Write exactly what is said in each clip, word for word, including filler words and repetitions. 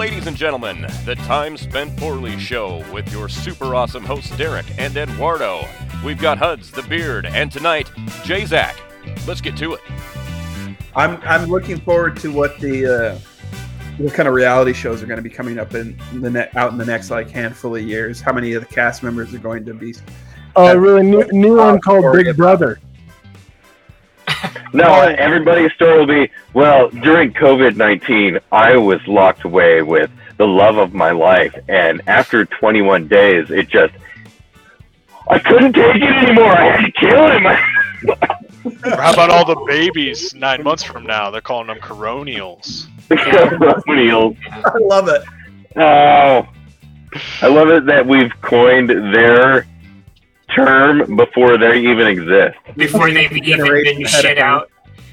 Ladies and gentlemen, the Time Spent Poorly Show with your super awesome hosts Derek and Eduardo. We've got Huds, the Beard, and tonight, J-Zack. Let's get to it. I'm I'm looking forward to what the uh, what kind of reality shows are going to be coming up in the net out in the next like handful of years. How many of the cast members are going to be? Oh, uh, really new new one called Big Brother. No, everybody's story will be, well, during COVID nineteen, I was locked away with the love of my life, and after twenty-one days, it just, I couldn't take it anymore. I had to kill him. How about all the babies nine months from now? They're calling them coronials. Coronials. I love it. Oh, I love it that we've coined their term before they even exist. Before they've even been shit out.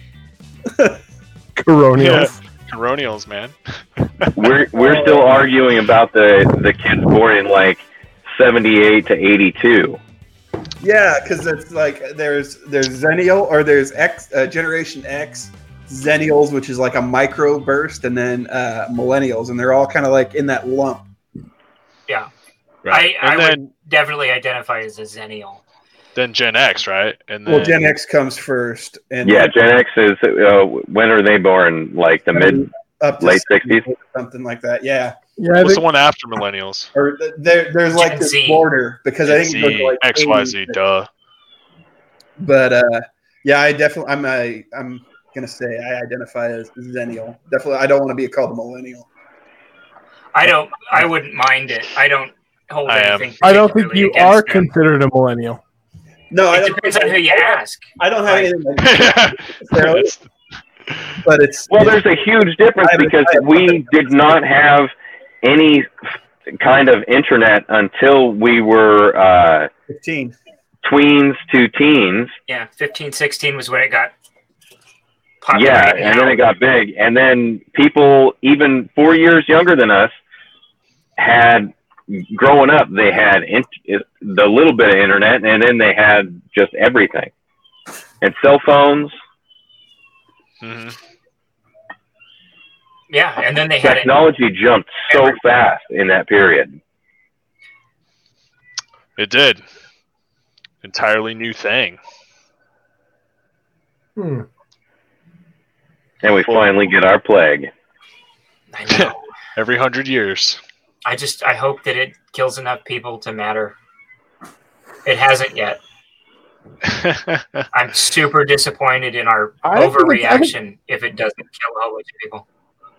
Coronials. Yeah. Coronials, man. We're we're still arguing about the the kids born in like seventy-eight to eighty-two. Yeah, because it's like there's there's Zennial or there's X uh, Generation X, Zennials, which is like a micro burst, and then uh, Millennials, and they're all kind of like in that lump. Yeah, Right. I, I and then would definitely identify as a Zennial. then Gen X, right? And then Well, Gen X comes first, and Yeah, Gen X is, uh, when are they born? Like the mid, up to late sixties? something like that. Yeah, Yeah, I what's think, the one after millennials? or th- there there's like Gen this Z. border because I think it goes to Z, like X, Y, Z, eighty. duh. But uh, yeah, I definitely I'm a I'm gonna say I identify as Zennial. Definitely, I don't want to be called a millennial. I don't. I wouldn't mind it. I don't hold I am. anything. I don't think particularly you are against them. considered a millennial. No, I It don't. depends on who you ask. I don't have Right. anything like necessarily, but it's Well, there's a huge difference I haven't- because I haven't- we did not have any kind of internet until we were uh, fifteen. tweens to teens. Yeah, fifteen, sixteen was when it got popular. Yeah, and then it got big. And then people, even four years younger than us, had, growing up, they had in, the little bit of internet, and then they had just everything. And cell phones, hmm Yeah, and then they had it. technology jumped so fast in that period. It did. Entirely new thing. Hmm. And we finally get our plague. I know. Every hundred years. I just I hope that it kills enough people to matter. It hasn't yet. I'm super disappointed in our I think it's- I think- overreaction if it doesn't kill a whole bunch of people.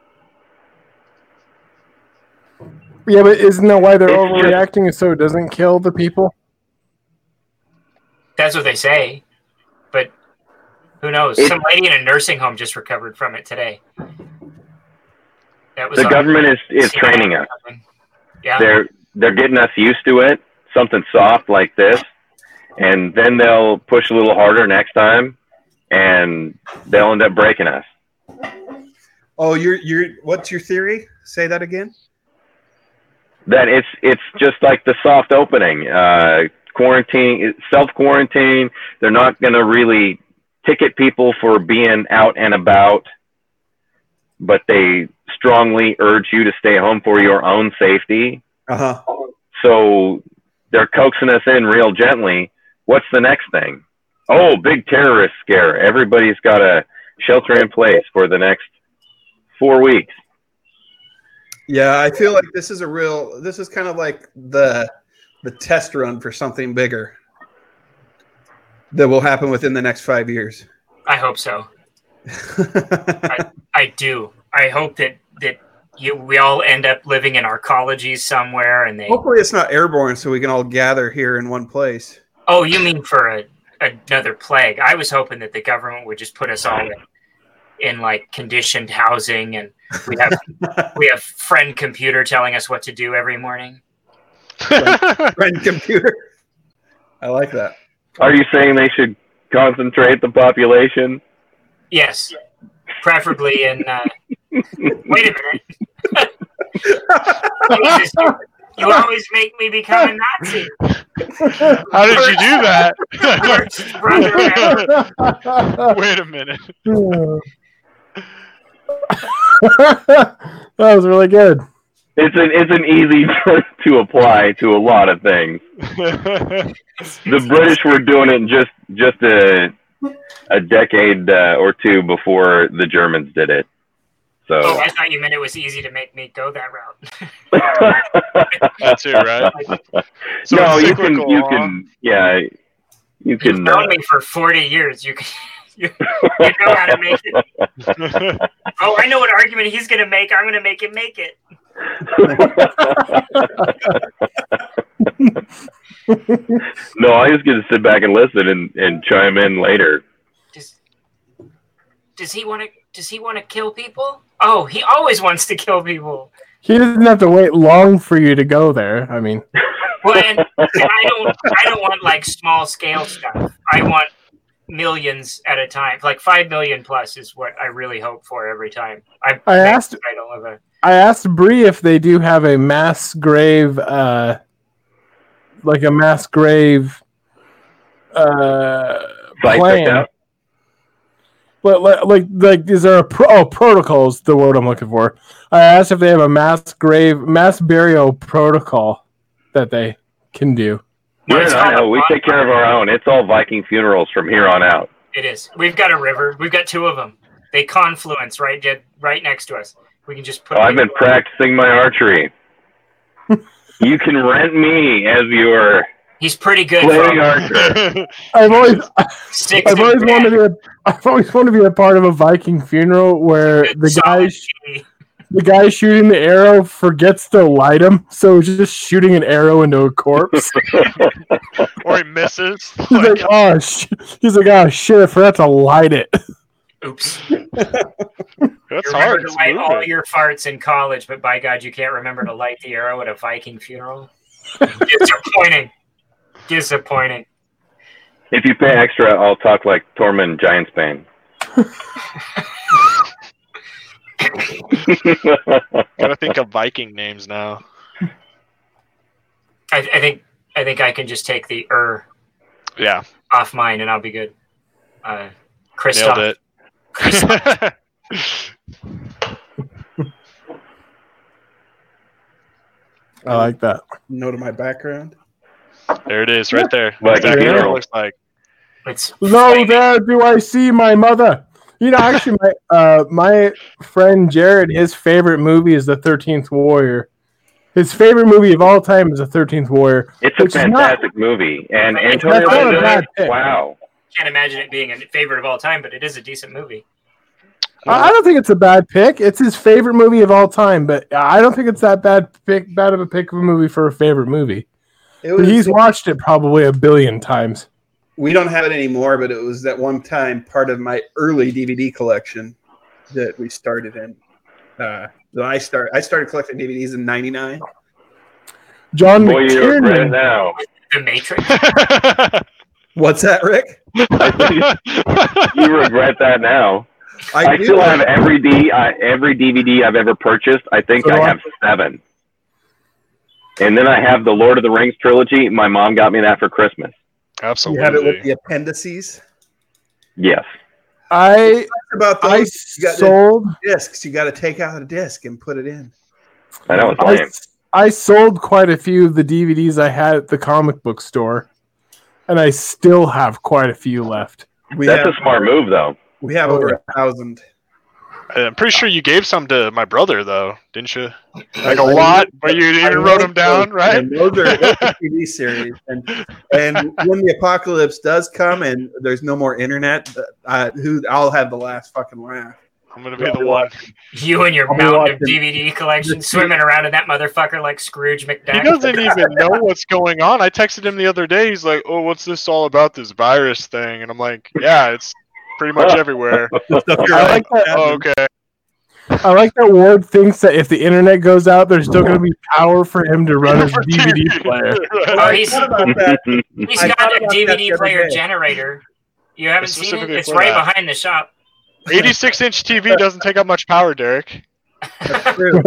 Yeah, but isn't that why they're It's just- overreacting so it doesn't kill the people? That's what they say, but who knows? It- Some lady in a nursing home just recovered from it today. That was The on government is, is C N N training or us. something. Yeah, They're they're getting us used to it, something soft like this, and then they'll push a little harder next time, and they'll end up breaking us. Oh, you're you're. What's your theory? Say that again. That it's it's just like the soft opening, uh, quarantine, self quarantine. They're not going to really ticket people for being out and about, but they strongly urge you to stay home for your own safety. Uh huh. So they're coaxing us in real gently. What's the next thing? Oh, big terrorist scare. Everybody's got to shelter in place for the next four weeks. Yeah, I feel like this is a real. This is kind of like the the test run for something bigger that will happen within the next five years. I hope so. I, I do. I hope that that you we all end up living in our colleges somewhere, and they. Hopefully, it's not airborne, so we can all gather here in one place. Oh, you mean for a another plague? I was hoping that the government would just put us all in, in like conditioned housing, and we have we have friend computer telling us what to do every morning. Friend computer. I like that. Are you saying they should concentrate the population? Yes, preferably in. Uh, wait a minute. Jesus, you, you always make me become a Nazi. How did you do that? Worst brother ever. Wait a minute. That was really good. it's an it's an easy term to apply to a lot of things. The British were doing it just just a a decade uh, or two before the Germans did it. So Oh, I thought you meant it was easy to make me go that route. That too, right? So no, it's you can cyclical, you huh? can yeah you You've can. known Uh, me for forty years. You can, you, you know how to make it. Oh, I know what argument he's going to make. I'm going to make him make it. No, I was going to sit back and listen and, and chime in later. Does, does he want to? Does he want to kill people? Oh, he always wants to kill people. He doesn't have to wait long for you to go there. I mean, Well, and I don't. I don't want like small scale stuff. I want millions at a time. Like five million plus is what I really hope for every time. I, I asked- I don't have a. I asked Bree if they do have a mass grave, uh, like a mass grave uh, Site plan. checked out? But like, like, like, is there a pro- oh protocol is the word I'm looking for? I asked if they have a mass grave, mass burial protocol that they can do. Yeah, It's I called know. a We take care of our own. It's all Viking funerals from here on out. It is. We've got a river. We've got two of them. They confluence right, dead, right next to us. We can just put. Oh, I've been practicing my archery. You can rent me as your He's pretty good. playing For archer. I've always, six I've always wanted to be, a, I've always wanted to be a part of a Viking funeral where the guy, sh- the guy shooting the arrow forgets to light him, so he's just shooting an arrow into a corpse. Or he misses. He's like, oh, sh-. he's like, oh shit, I forgot to light it. Oops. That's You remember hard. to It's light all moving. your farts in college, but by God, you can't remember to light the arrow at a Viking funeral. Disappointing. Disappointing. If you pay extra, I'll talk like Tormund Giantsbane. Gotta think of Viking names now. I, I think. I think I can just take the er Yeah, off mine, and I'll be good. Uh, nailed Christoph. it. I like that. Note of my background. There it is, right there. Like Exactly a what it funeral. looks like. It's No, flaming. there do I see my mother. You know, actually, my uh, my friend Jared, his favorite movie is The thirteenth Warrior. His favorite movie of all time is The thirteenth Warrior. It's a Which is not- fantastic movie. And That's Antonio not a Banderas, bad pick. wow. Can't imagine it being a favorite of all time, but it is a decent movie. I I don't think it's a bad pick. It's his favorite movie of all time, but I don't think it's that bad pick, bad of a pick of a movie for a favorite movie. It But was. he's watched it probably a billion times. We don't have it anymore, but it was at one time part of my early D V D collection that we started in. Uh, that I start. I started collecting D V Ds in ninety-nine. John Boy, you regret it McTiernan. now. The Matrix. What's that, Rick? You regret that now. I, do. still have every D, uh, every D V D I've ever purchased. I think So do I I. have seven. And then I have the Lord of the Rings trilogy. My mom got me that for Christmas. You have it with Absolutely. the appendices. Yes. I About I those, you got the sold discs. You got to take out a disc and put it in. I know it's I, lame. I sold quite a few of the D V Ds I had at the comic book store, and I still have quite a few left. We That's have a smart move, though. we have Oh, over yeah. a thousand. I'm pretty sure you gave some to my brother, though, didn't you? Like I- a I- lot, but you I even wrote them wrote down, those, right? And those are that's a T V series, and and when the apocalypse does come and there's no more internet, uh, who I'll have the last fucking laugh. I'm gonna be the one. You and your I'll be mountain of watching- D V D collection swimming around in that motherfucker like Scrooge He McDuck. doesn't even know what's going on. I texted him the other day. He's like, "Oh, what's this all about? This virus thing?" And I'm like, "Yeah, it's pretty much everywhere." I like that. Oh, okay. I like that Ward thinks that if the internet goes out, there's still going to be power for him to run his D V D player. Oh, he's, What about that? he's I thought got a about D V that D the other player day. generator. You haven't seen it? Specifically It's for right that. behind the shop. eighty-six inch T V doesn't take up much power, Derek. That's true.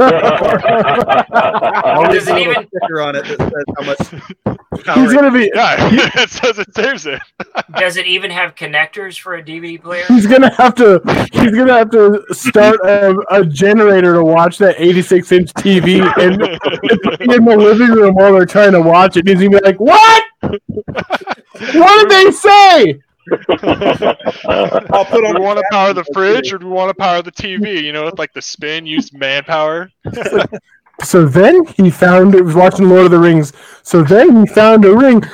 Does it even? Sticker on it that says how much power He's gonna be. Yeah, it says it saves it. Does it even have connectors for a D V D player? He's gonna have to. He's gonna have to start a, a generator to watch that eighty-six inch T V and in the living room while they're trying to watch it. He's gonna be like, "What? What did they say?" I'll put on Do we a want to cap power and the go fridge through. or do we want to power the T V? You know, with like the spin, use manpower. So then he found. He was watching Lord of the Rings. So then he found a ring.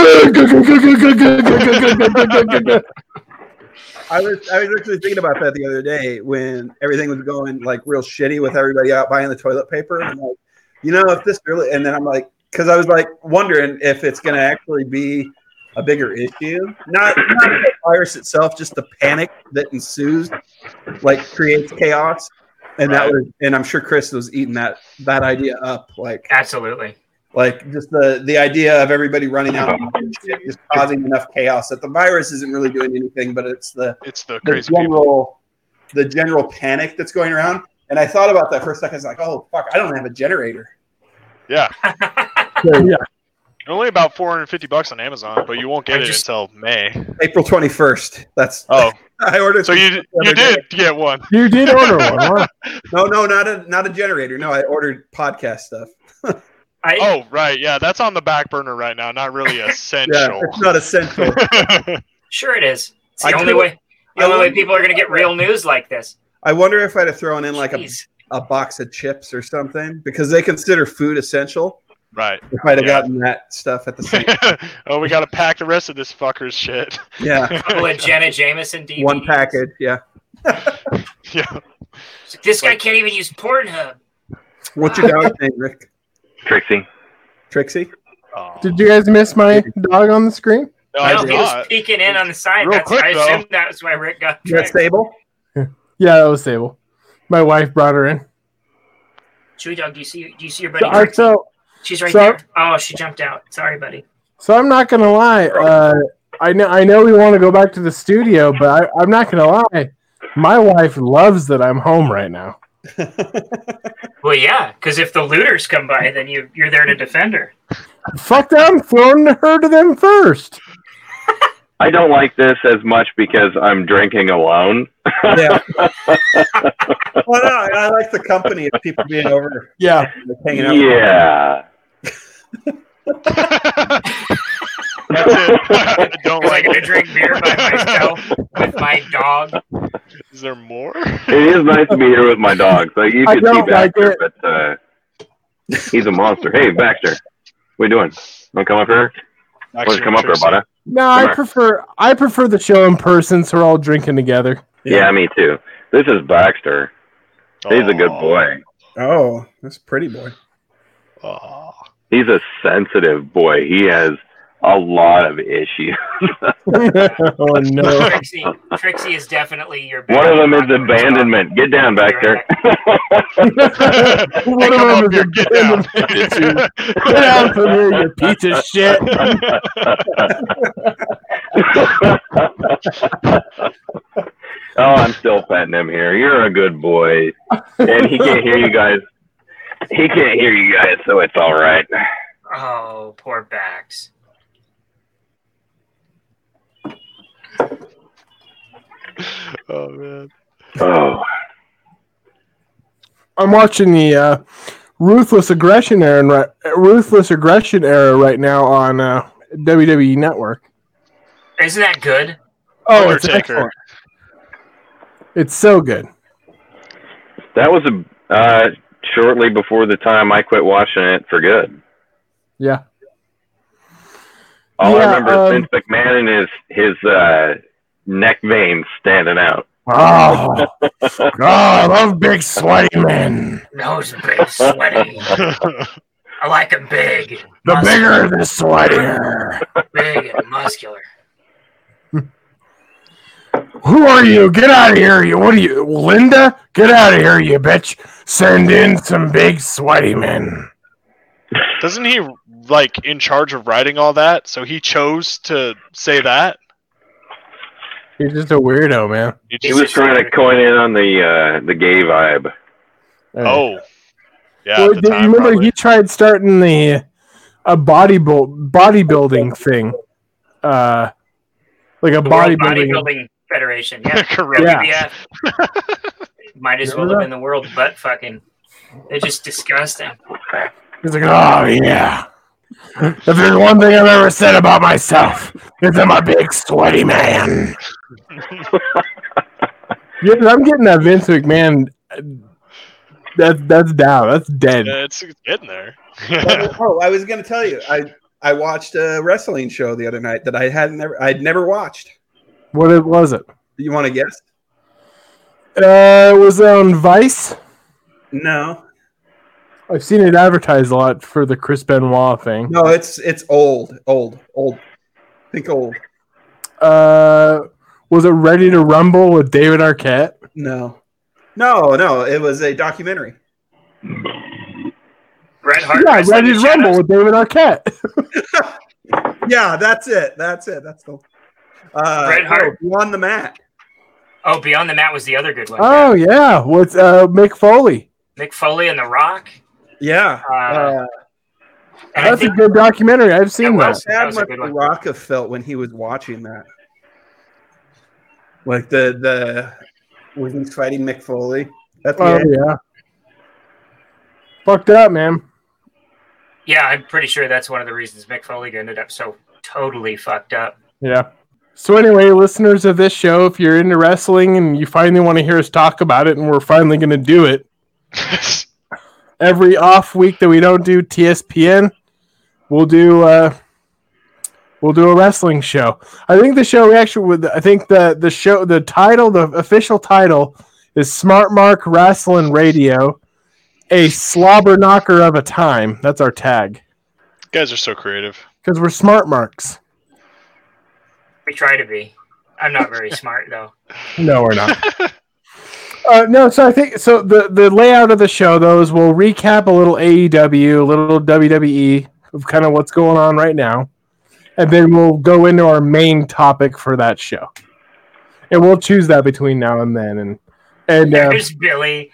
I was I was actually thinking about that the other day when everything was going like real shitty with everybody out buying the toilet paper. And I'm like, you know, if this really, and then I'm like, because I was like wondering if it's going to actually be a bigger issue, not not the virus itself, just the panic that ensues, like creates chaos. And that was, and I'm sure Chris was eating that that idea up, like Absolutely. like just the the idea of everybody running out and shit, just causing enough chaos that the virus isn't really doing anything, but it's the It's the the crazy people. general the general panic that's going around. And I thought about that for a second. I was like, oh fuck, I don't have a generator. Yeah, yeah. only about four hundred fifty bucks on Amazon, but you won't get I it just- until May. April twenty-first. That's Oh, I ordered. so some you the you other day. did get one. You did order one, huh? No, no, not a not a generator. No, I ordered podcast stuff. I, Oh, right, yeah, that's on the back burner right now. Not really Yeah, essential. it's not essential. Sure it is. It's I the only could- way. The I only way wouldn't- people are going to get real news like this. I wonder if I'd have thrown in like a, Jeez. a box of chips or something because they consider food essential. Right. If I'd have Yeah. gotten that stuff at the same Oh, we got to pack the rest of this fucker's shit. yeah, A couple of Jenna Jameson D V Ds. one package. Yeah. Yeah. This guy can't even use Pornhub. What's your dog's name, Rick? Trixie. Trixie. Oh. Did you guys miss my dog on the screen? No, I No, did he was not. peeking in on the side. Real That's, quick, I though. assumed that was why Rick got Is that tricked. Sable? Yeah, that was Sable. My wife brought her in. Chewy Dog, do you see? Do you see your buddy? So, I- Rick? so, She's right so- there. Oh, she jumped out. Sorry, buddy. so I'm not gonna lie. Uh, I know, I know we want to go back to the studio, but I, I'm not gonna lie. My wife loves that I'm home right now. Well, yeah, because if the looters come by, then you you're there to defend her. Fuck that! I'm throwing her to them first. I don't like this as much because I'm drinking alone. Yeah. Well, no, I I like the company of people being over, Yeah, like, hanging out. Yeah. That's it. I don't Was I like going to it. drink beer by myself with my dog? Is there more? It is nice to be here with my dog. So you I can see don't like Baxter, it. but uh, he's a monster. Hey, Baxter, what you doing? Want to come up here? Want to Actually, come up here, Trixie. buddy? no, Come I here. prefer I prefer the show in person, so we're all drinking together. Yeah. me too. This is Baxter. He's a good Oh. boy. Oh, that's a pretty boy. Oh. He's a sensitive boy. He has a lot of issues. Oh no! Trixie, Trixie is definitely your. One of them is big dog. abandonment. Get down, Baxter. One of Come them up is here, a get random down. bitch. Get out from here, you piece of shit! Oh, I'm still petting him here. You're a good boy. And he can't hear you guys. He can't hear you guys, so it's all right. Oh, poor Bax. Oh man. Oh, I'm watching the uh, ruthless aggression era, right, ruthless aggression era right now on uh, W W E Network. Isn't that good? Oh, it's Undertaker. excellent. It's so good. that was a uh, shortly before the time I quit watching it for good. Yeah. All I Yeah, remember um, is Vince McMahon and his his uh, neck veins standing out. Oh, God, I love big sweaty men. Nose big, sweaty. I like him big. The muscular, bigger, the sweatier. big and muscular. Who are you? Get out of here! You what are you, Linda? Get out of here, you bitch! Send in some big sweaty men. Doesn't he like in charge of writing all that? So he chose to say that. He's just a weirdo, man. He was trying to coin in on the uh, the gay vibe. Oh, yeah. Well, at the do you time, remember probably. he tried starting the a bodybuild bodybuilding thing, uh, like a The World bodybuilding. Bodybuilding Federation. Yeah. Correct. Yeah. W B F. Might as well Remember have that? been the world butt fucking. They're just disgusting. He's like, oh yeah. If there's one thing I've ever said about myself, it's I'm a big sweaty man. Yeah, I'm getting that Vince McMahon. That's that's down. That's dead. Yeah, it's it's getting there. Oh, I was going to tell you. I I watched a wrestling show the other night that I had never I'd never watched. What it was it? You want to guess? Uh, it was on Vice. No, I've seen it advertised a lot for the Chris Benoit thing. no, it's it's old, old, old. Think old. Uh, was it Ready to Rumble with David Arquette? No, no, no. It was a documentary. Bret Hart. Yeah, wrestling Ready the to Rumble Shadows. with David Arquette. Yeah, that's it. That's it. That's the. Uh, Bret Hart. no, Beyond the Mat. Oh, Beyond the Mat was the other good one. Oh yeah, with uh, Mick Foley. Mick Foley and The Rock. Yeah. Uh, Uh, And I That's a think good documentary. I've seen That that. was- sad was a what good The one. Rock have felt when he was watching that. Like the the when he's fighting Mick Foley. At the Oh end. yeah. Fucked up, man. yeah, I'm pretty sure that's one of the reasons Mick Foley ended up so totally fucked up. Yeah. So anyway, listeners of this show, if you're into wrestling and you finally want to hear us talk about it, and we're finally going to do it, every off week that we don't do T S P N, we'll do uh, we'll do a wrestling show. I think the show we actually would. I think the the show the title, the official title, is Smart Mark Wrestling Radio, a slobber knocker of a time. That's our tag guys are so creative. because we're smart marks. We try to be. I'm not very smart though. No, we're not. Uh, no, so I think so. The, the layout of the show, though, is we'll recap a little A E W, a little W W E of kind of what's going on right now, and then we'll go into our main topic for that show, and we'll choose that between now and then. And and uh, There's Billy.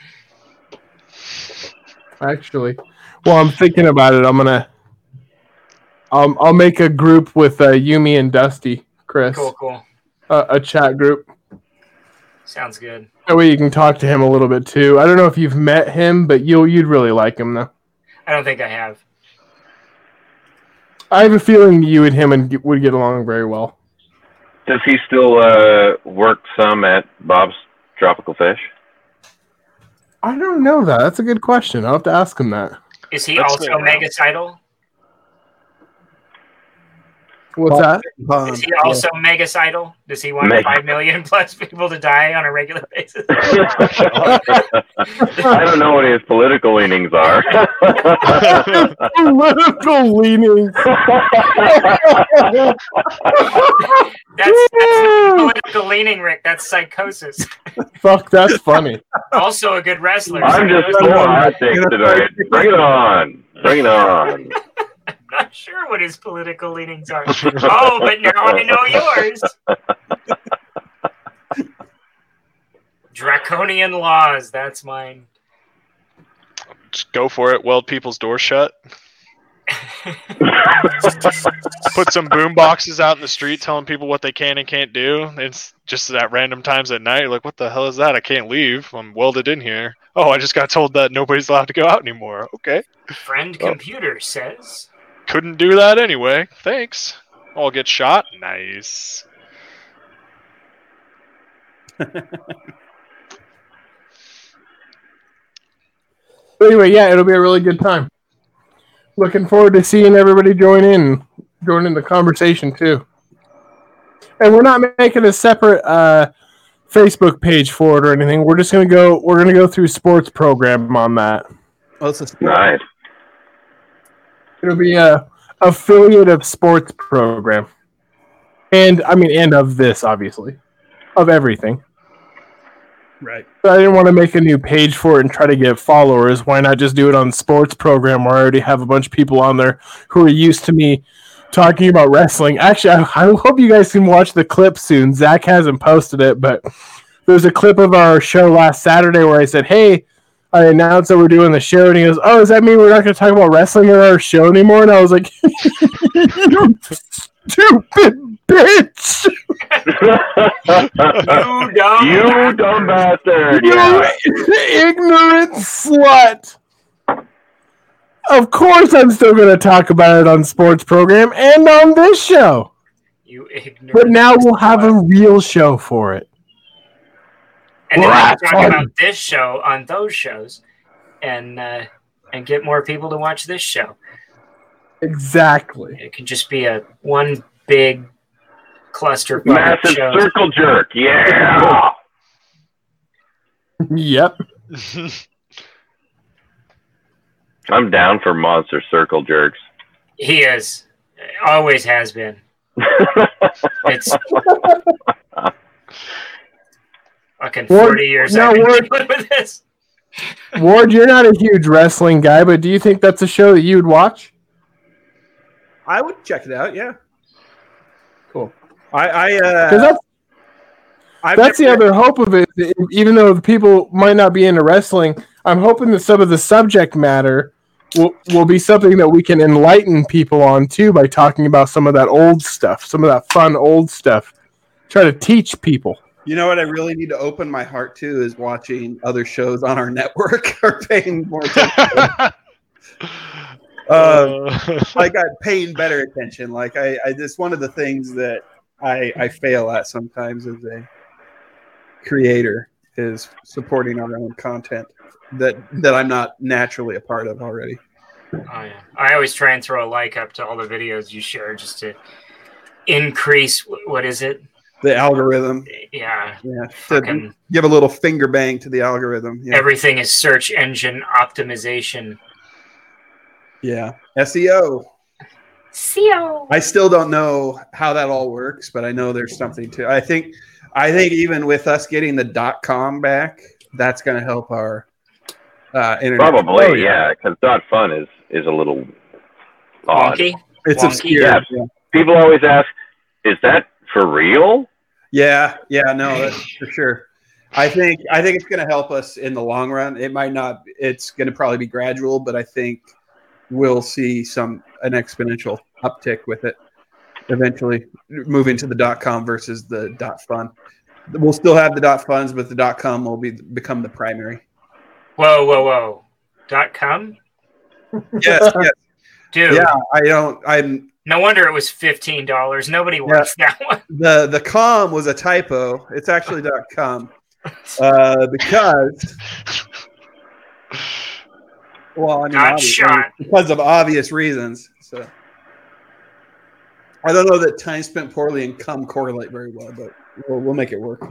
actually, well, I'm thinking about it. I'm gonna, um, I'll make a group with uh, Yumi and Dusty, Chris, Cool, cool. uh, a chat group. Sounds good. That way you can talk to him a little bit too. I don't know if you've met him, but you'll you'd really like him though. I don't think I have. I have a feeling you and him and would get along very well. Does he still uh, work some at Bob's Tropical Fish? I don't know that. That's a good question. I'll have to ask him that. Is he Let's also figure it out. Megacidal? What's that? Um, Is he also Megacidal? Does he want Meg- five million plus people to die on a regular basis? I don't know what his political leanings are. Political leaning. That's, that's not political leaning, Rick. That's psychosis. Fuck, that's funny. Also a good wrestler. I'm just so full of hot takes tonight. Bring it on. Bring it on. I'm not sure what his political leanings are. Oh, but now I know yours. Draconian laws. That's mine. Just go for it. Weld people's doors shut. Put some boom boxes out in the street telling people what they can and can't do. It's just at random times at night. You're like, what the hell is that? I can't leave. I'm welded in here. Oh, I just got told that nobody's allowed to go out anymore. Okay. Friend computer says. Couldn't do that anyway. Thanks. I'll get shot. Nice. Anyway, yeah, it'll be a really good time. Looking forward to seeing everybody join in, join in the conversation too. And we're not making a separate uh, Facebook page for it or anything. We're just gonna go. We're gonna go through sports program on that. oh, it's a sport. Nice. It'll be a affiliate of sports program, and I mean, and of this obviously, of everything. Right. But I didn't want to make a new page for it and try to get followers. Why not just do it on sports program where I already have a bunch of people on there who are used to me talking about wrestling. Actually, I, I hope you guys can watch the clip soon. Zach hasn't posted it, but there's a clip of our show last Saturday where I said, hey, I announced that we're doing the show, and he goes, "Oh, does that mean we're not going to talk about wrestling in our show anymore?" And I was like, "You stupid bitch! You dumb You dumb bastard! You Yeah. ignorant slut!" Of course, I'm still going to talk about it on sports program and on this show. You ignorant. But now we'll have a real show for it. And then we can Right. talk about this show on those shows, and uh, and get more people to watch this show. Exactly. It can just be a one big cluster of Massive shows. circle jerk. Yeah. Yep. I'm down for monster circle jerks. He is, always has been. It's fucking Ward- forty years no, I've been Ward- dealing with this. Ward, you're not a huge wrestling guy, but do you think that's a show that you would watch? I would check it out. Yeah. Cool. I, I, uh, Because that's, I've that's the never- other hope of it. Even though the people might not be into wrestling, I'm hoping that some of the subject matter will, will be something that we can enlighten people on, too, by talking about some of that old stuff, some of that fun old stuff. Try to teach people. You know what I really need to open my heart to is watching other shows on our network or paying more attention. uh, like I'm paying better attention. Like I, I just one of the things that I, I fail at sometimes as a creator is supporting our own content that that I'm not naturally a part of already. Oh, yeah. I always try and throw a like up to all the videos you share just to increase, what is it? The algorithm, Yeah. yeah, to Fucking give a little finger bang to the algorithm. Yeah, everything is search engine optimization. yeah. S E O. S E O. I still don't know how that all works, but I know there's something to. I think, I think even with us getting the dot com back, that's going to help our uh, internet. Probably, Oh, yeah, because dot fun is is a little odd. Wonky. It's Wonky. obscure. Yeah. Yeah. People always ask, "Is that for real?" yeah, yeah, no, that's for sure. I think I think it's going to help us in the long run. It might not. It's going to probably be gradual, but I think we'll see some an exponential uptick with it eventually, moving to the dot com versus the dot fun. We'll still have the dot funds, but the dot com will be become the primary. Whoa, whoa, whoa. Dot com? Yes, yes. Dude, Yeah, I don't. I'm no wonder it was fifteen dollars. Nobody wants that one. the the com was a typo. It's actually dot com uh, because well, I mean, Got obvious- shot. because of obvious reasons. So I don't know that time spent poorly and cum correlate very well, but we'll, we'll make it work.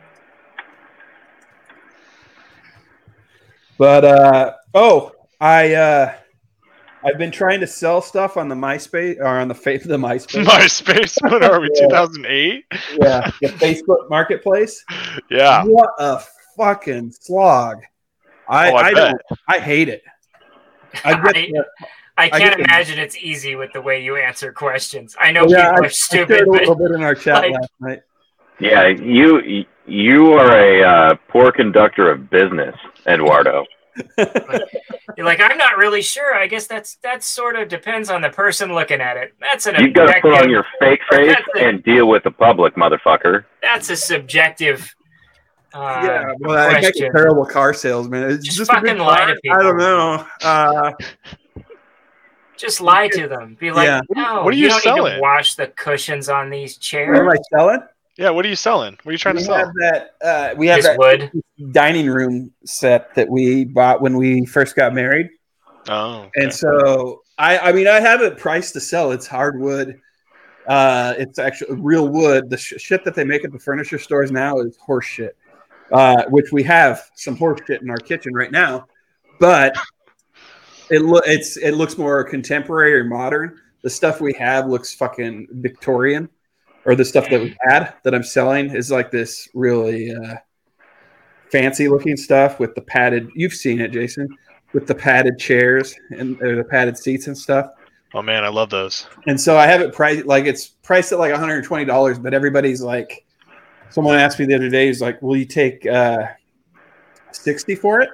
But uh, oh, I uh, I've been trying to sell stuff on the MySpace or on the face the MySpace. MySpace. What are we? Yeah. two thousand eight. Yeah, the Facebook Marketplace. Yeah. What a fucking slog! I Oh, I I, bet. don't I hate it. I get I- the- I I can't get the- imagine it's easy with the way you answer questions. I know yeah, people I, are I stupid, shared a little but bit in our chat like- last night. Yeah, you you are a uh, poor conductor of business, Eduardo. you're like, I'm not really sure. I guess that's that sort of depends on the person looking at it. That's an You've got to put on objective- your fake face That's a- and deal with the public, motherfucker. That's a subjective. Uh, yeah, well, I make a question. terrible car salesman. It's Just just a good fucking lie car? to people. I don't know. Uh, Just lie to them. Be like, Yeah. no, What are you you don't need selling? to wash the cushions on these what am chairs. I selling? Yeah. What are you selling? What are you trying we to sell? have that. Uh, we have Just that wood. dining room set that we bought when we first got married. Oh. okay. And so I, I mean, I have it priced to sell. It's hardwood. Uh, it's actually real wood. The sh- shit that they make at the furniture stores now is horse shit, uh, which we have some horse shit in our kitchen right now. But it lo- it's it looks more contemporary or modern. The stuff we have looks fucking Victorian, or the stuff that we had that I'm selling is like this really uh, fancy looking stuff with the padded. You've seen it, Jason. With the padded chairs and or the padded seats and stuff. Oh man, I love those. And so I have it priced like it's priced at like one hundred twenty dollars, but everybody's like, someone asked me the other day, he's like, will you take uh, sixty for it?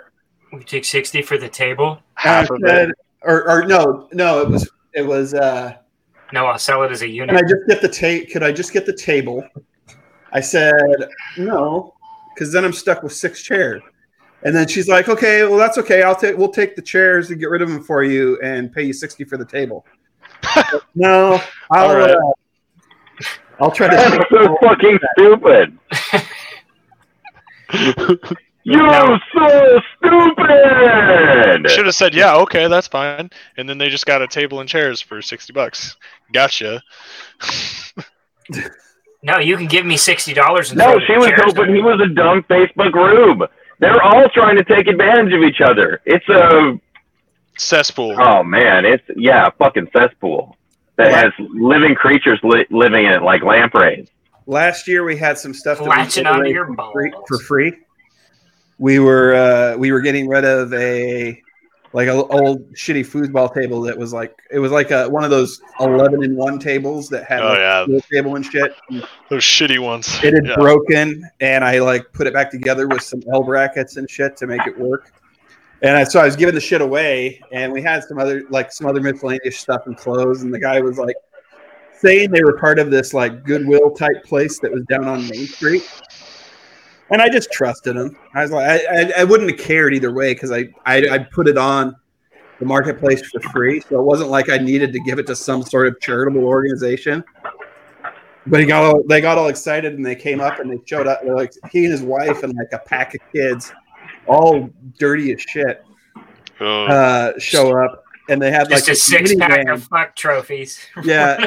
We take sixty for the table. Half I of said, it. or, or no, no, it was it was. uh No, I'll sell it as a Can unit. I just get the ta- Could I just get the table? I said no, because then I'm stuck with six chairs. And then she's like, "Okay, well that's okay. I'll take. We'll take the chairs and get rid of them for you, and pay you sixty for the table." But no, I'll. All right. Uh, I'll try to. That's so fucking stupid. You're No. so stupid. Should have said, yeah, okay, that's fine. And then they just got a table and chairs for sixty bucks. Gotcha. No, you can give me sixty dollars. No, she was hoping he was a dumb Facebook rube. They're all trying to take advantage of each other. It's a Cesspool. oh man, it's yeah, a fucking cesspool that has living creatures li- living in it like lampreys. Last year we had some stuff that we Latching gave onto away your for free, balls. for free. We were uh, we were getting rid of a like an old shitty foosball table that was like it was like a one of those eleven in one tables that had Oh, like yeah. a pool table and shit. Those shitty ones. It had Yeah. broken, and I like put it back together with some L brackets and shit to make it work. And I, so I was giving the shit away, and we had some other like some other miscellaneous stuff and clothes. And the guy was like saying they were part of this like Goodwill type place that was down on Main Street. And I just trusted him. I was like, I, I, I wouldn't have cared either way because I, I I put it on the marketplace for free, so it wasn't like I needed to give it to some sort of charitable organization. But he got all, they got all excited and they came up and they showed up. They're like he and his wife and like a pack of kids, all dirty as shit, Oh. uh, show up and they had like Just a six pack minivan. of fuck trophies. Yeah,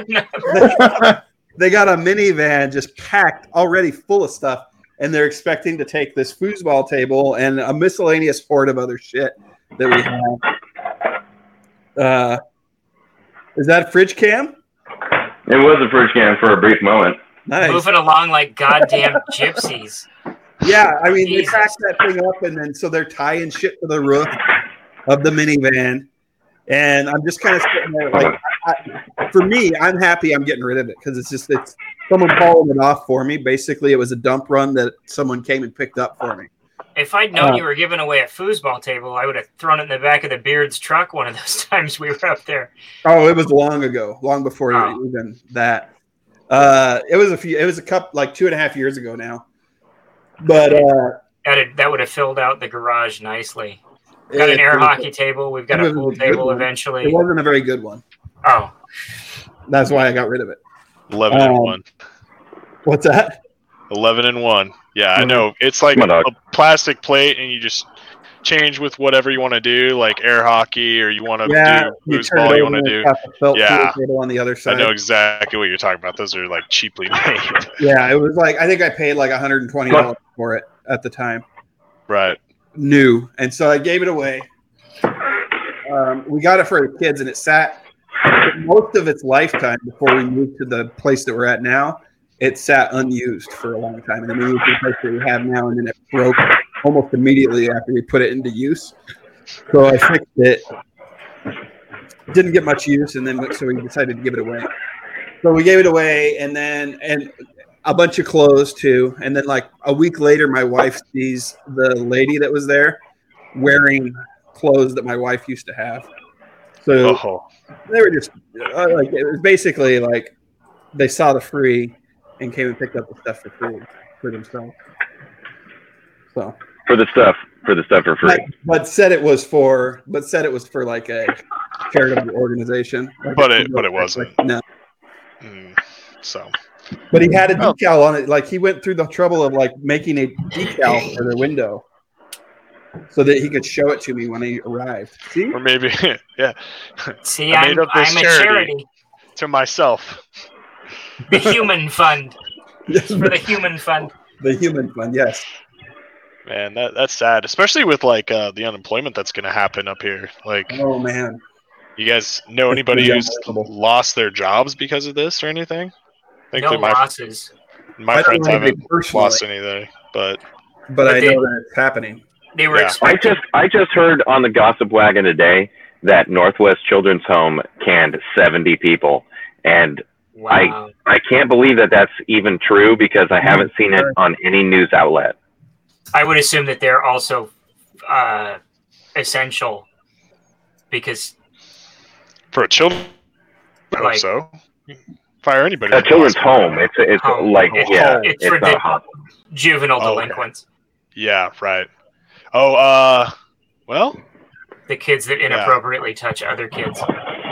they got a minivan just packed already full of stuff, and they're expecting to take this foosball table and a miscellaneous horde of other shit that we have. Uh, is that fridge cam? It was a fridge cam for a brief moment. Nice. Moving along like goddamn gypsies. Yeah, I mean, Jesus. they packed that thing up, and then so they're tying shit to the roof of the minivan, and I'm just kind of sitting there like, I, for me, I'm happy I'm getting rid of it because it's just it's someone hauling it off for me. Basically, it was a dump run that someone came and picked up for me. If I'd known Uh, you were giving away a foosball table, I would have thrown it in the back of the Beard's truck one of those times we were up there. Oh, it was long ago, long before Oh. even that. Uh, it was a few. It was a couple, like two and a half years ago now. But uh, That that would have filled out the garage nicely. We've got it, an air it, hockey table. We've got it a was pool a good table one. eventually. It wasn't a very good one. Oh, That's why I got rid of it. eleven and um, one. What's that? eleven and one. Yeah, I Mhm. know. It's like Come on, a dog. plastic plate, and you just change with whatever you want to do, like air hockey, or you want to Yeah, do you turn foosball. it You over want to and do. got the felt Yeah. pool table on the other I side. know exactly what you're talking about. Those are like cheaply made. Yeah, it was like I think I paid like one hundred twenty dollars for it at the time, Right. new, and so I gave it away. Um, we got it for the kids, and it sat most of its lifetime before we moved to the place that we're at now. It sat unused for a long time, and then we moved to the place that we have now, and then it broke almost immediately after we put it into use. So I fixed it. Didn't get much use, and then so we decided to give it away. So we gave it away, and then and a bunch of clothes too. And then like a week later, my wife sees the lady that was there wearing clothes that my wife used to have. So Oh, they were just uh, like it was basically like they saw the free and came and picked up the stuff for free for themselves. So, For the stuff, for the stuff for free. but, but said it was for, but said it was for like a charitable organization. Like But it- but it wasn't. No, mm, so but he had a Oh. decal on it. Like he went through the trouble of like making a decal for the window so that he could show it to me when he arrived. See? or maybe yeah, see, I made I'm, up this I'm a charity. charity. to myself. The Human Fund. For the Human Fund. The human fund, yes. Man, that that's sad, especially with like uh, the unemployment that's going to happen up here. Like, Oh man. you guys know It's anybody pretty who's unbelievable. lost their jobs because of this or anything? No Thankfully, my losses. my I don't friends know anybody haven't personally, lost anything, but but But I they- know that it's happening. They were Yeah. I expecting. just I just heard on the gossip wagon today that Northwest Children's Home canned seventy people, and Wow. I can't believe that that's even true because I haven't seen it on any news outlet. I would assume that they're also uh, essential because For a children, I hope Like- so. Fire anybody. A in the children's hospital. home. It's it's Home. like It's- yeah, it's it's, for not the- a hospital. juvenile Oh, okay. delinquents, Yeah, right. Oh, uh, well, the kids that inappropriately touch other kids.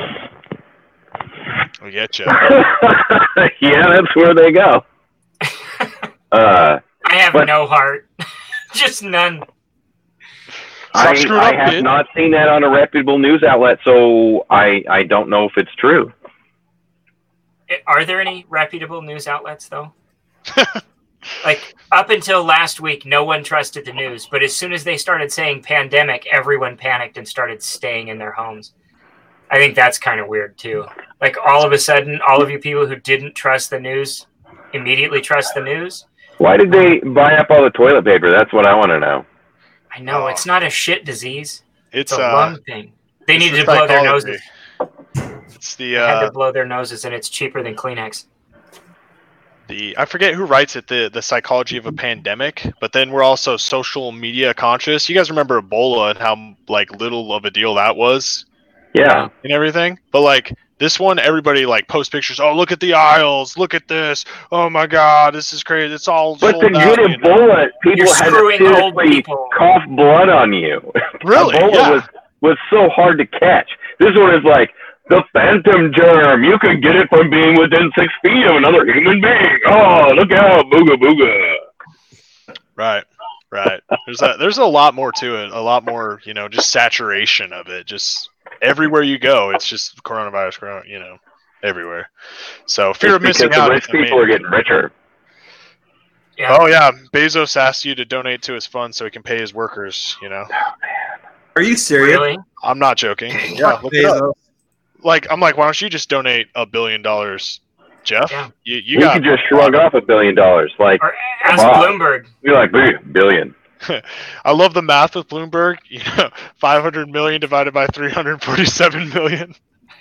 we get you. Yeah, that's where they go. Uh, I have But- no heart, just none. Stop I, screwing I up, have kid. not seen that on a reputable news outlet, so I I don't know if it's true. Are there any reputable news outlets though? Like up until last week, no one trusted the news, but as soon as they started saying pandemic, everyone panicked and started staying in their homes. I think that's kind of weird too. Like all of a sudden, all of you people who didn't trust the news immediately trust the news. Why did they buy up all the toilet paper? That's what I want to know. I know Oh. it's not a shit disease; It's it's a uh, lung thing. They it's needed the to blow their psychology. noses. It's the They had to uh, blow their noses, and it's cheaper than Kleenex. the I forget who writes it. The the psychology of a pandemic. But then we're also social media conscious. You guys remember Ebola and how like little of a deal that was Yeah, and everything. But like this one, everybody like post pictures. Oh, look at the aisles. Look at this. Oh my God, this is crazy. It's all but to sold out. get you know? Ebola, people You're had to screwing old seriously people. cough blood on you. Really? Ebola Yeah. was was so hard to catch. This one is like the phantom germ. You could get it from being within six feet of another human being. Oh, look out, booga booga. Right, right. There's a there's a lot more to it. A lot more, you know, just saturation of it. Just everywhere you go, it's just coronavirus, corona, you know, everywhere. So fear It's of missing because the out. rich is the main- people are getting richer. Yeah. Oh yeah, Bezos asked you to donate to his fund so he can pay his workers. You know, Are you serious? Really? I'm not joking. Yeah, look it up. Bezos. Like I'm like, why don't you just donate a billion dollars, Jeff? Yeah. You you You got. could just shrug off a billion dollars. Like, Or ask Wow. Bloomberg. you're like, "Big billion." I love the math with Bloomberg. You know, five hundred million divided by three hundred forty-seven million.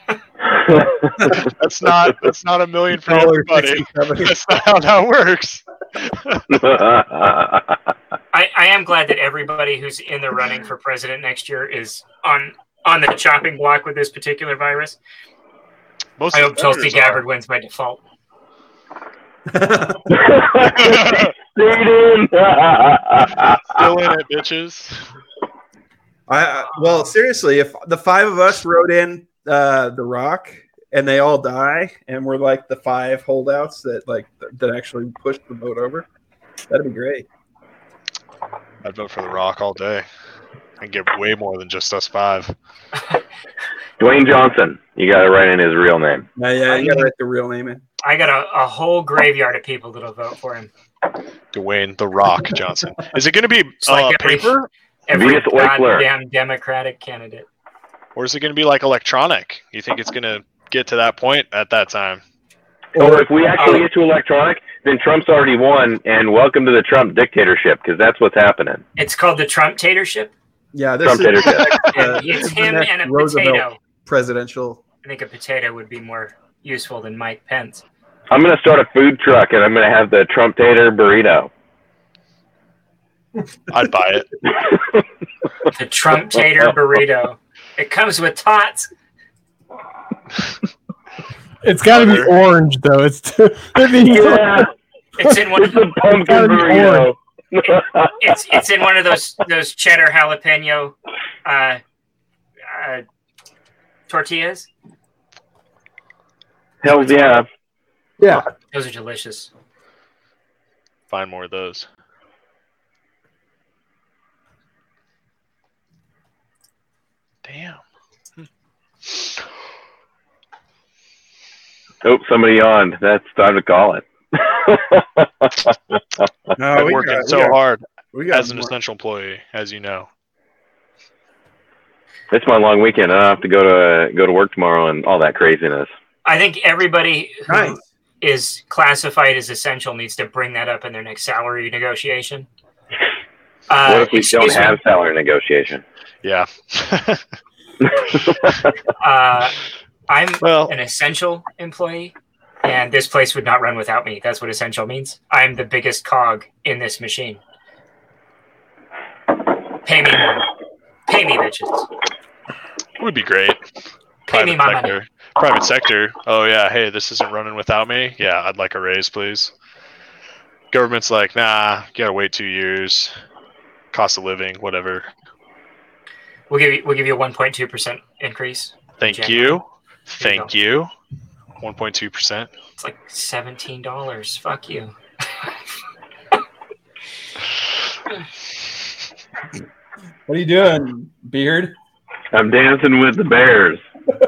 That's not that's not a million for Dollar everybody. sixty-seven. That's not how that works. I, I am glad that everybody who's in the running for president next year is on on the chopping block with this particular virus. Most I of hope the Tulsi senators Gabbard wins by default. are. Stayed in. Still in it, bitches. I, I well, seriously, if the five of us wrote in uh, The Rock and they all die, and we're like the five holdouts that like that actually pushed the vote over, that'd be great. I'd vote for The Rock all day and get way more than just us five. Dwayne Johnson. You got to write in his real name. Now, yeah, you gotta write the real name in. I got a, a whole graveyard of people that'll vote for him. Dwayne The Rock Johnson. Is it going to be It's like uh, every- paper, Every Venus Oikler. goddamn Democratic candidate. or is it going to be like electronic? You think it's going to get to that point at that time? Or if we actually Oh. get to electronic, then Trump's already won, and welcome to the Trump dictatorship, because that's what's happening. It's called the Trump-tatorship. Yeah, this Trump is dictatorship. And uh, it's this is the him next and a Roosevelt potato. presidential. I think a potato would be more useful than Mike Pence. I'm going to start a food truck, and I'm going to have the Trump tater burrito. I'd buy it. The Trump tater burrito. It comes with tots. It's got to be Butter. orange though. It's I mean, Yeah, It's in one. it's a pumpkin gotta be burrito. It's it's in one of those those cheddar jalapeno uh, uh, tortillas. Hell yeah. yeah. Those are delicious. Find more of those. Damn. Oh, somebody yawned. That's time to call it. No, I'm we working got, so we got, hard we got as an more. essential employee, as you know. It's my long weekend. I don't have to go to uh, go to work tomorrow and all that craziness. I think everybody who Nice. is classified as essential needs to bring that up in their next salary negotiation. Uh, What if we don't excuse me, have salary negotiation? Yeah. Uh, I'm Well, an essential employee, and this place would not run without me. That's what essential means. I'm the biggest cog in this machine. Pay me more. Pay me, bitches. It would be great. Pay me Private my sector. money. Private sector. Oh yeah, hey, this isn't running without me. Yeah, I'd like a raise, please. Government's like, nah, you gotta wait two years. Cost of living, whatever. We'll give you we'll give you a one point two percent increase. Thank January. you. There you Thank you. One point two percent. It's like seventeen dollars. Fuck you. What are you doing, Beard? I'm dancing with the bears.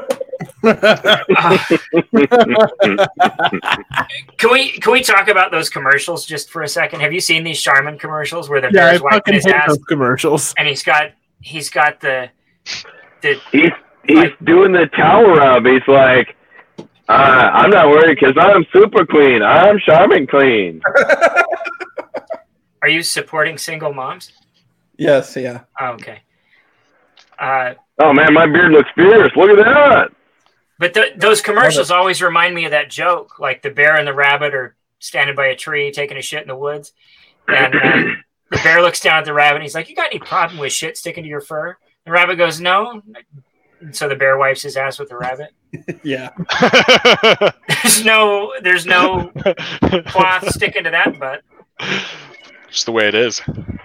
Can we can we talk about those commercials just for a second? Have you seen these Charmin commercials where the Yeah, I bear's wiping fucking his hate ass those commercials. and he's got he's got the the He's he's doing the towel rub. He's like, uh, I'm not worried because I'm super clean. I'm Charmin clean. Are you supporting single moms? Yes, yeah. Oh, okay. Uh, Oh man, my beard looks fierce. Look at that. but th- those commercials always remind me of that joke, like the bear and the rabbit are standing by a tree taking a shit in the woods, and uh, the bear looks down at the rabbit and he's like, "You got any problem with shit sticking to your fur?" The rabbit goes, "No." And so the bear wipes his ass with the rabbit. Yeah. There's no, there's no cloth sticking to that butt. Just the way it is.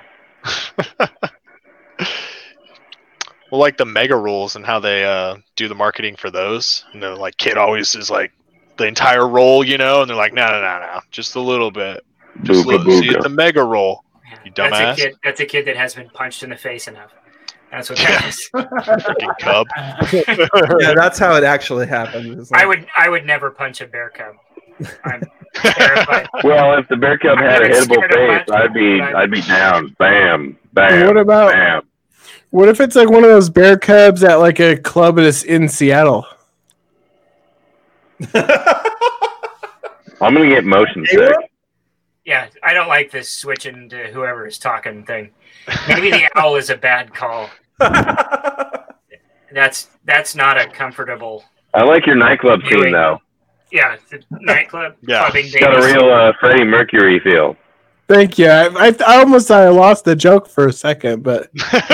Well, like the mega rolls and how they uh, do the marketing for those. And they're like, kid always is like the entire roll, you know? And they're like, no, no, no, no. Just a little bit. Just a Booga little, see, booga. it's a mega roll. You dumbass. That's a kid. That's a kid that has been punched in the face enough. That's what that is. Freaking cub. Yeah, that's how it actually happened. It's like- I would. I would never punch a bear cub. I'm terrified. Well, if the bear cub I'm had a never hittable scared of face, much, I'd be but I'm- I'd be down. Bam, bam. What about- bam? What if it's like one of those bear cubs at like a club that's in Seattle? I'm gonna get motion sick. Yeah, I don't like this switching to whoever is talking thing. Maybe the owl is a bad call. That's that's not a comfortable. I like your nightclub scene Viewing. though. Yeah, the nightclub Yeah. clubbing It's got a babies. real uh, Freddie Mercury feel. Thank you. I, I, I almost thought I lost the joke for a second, but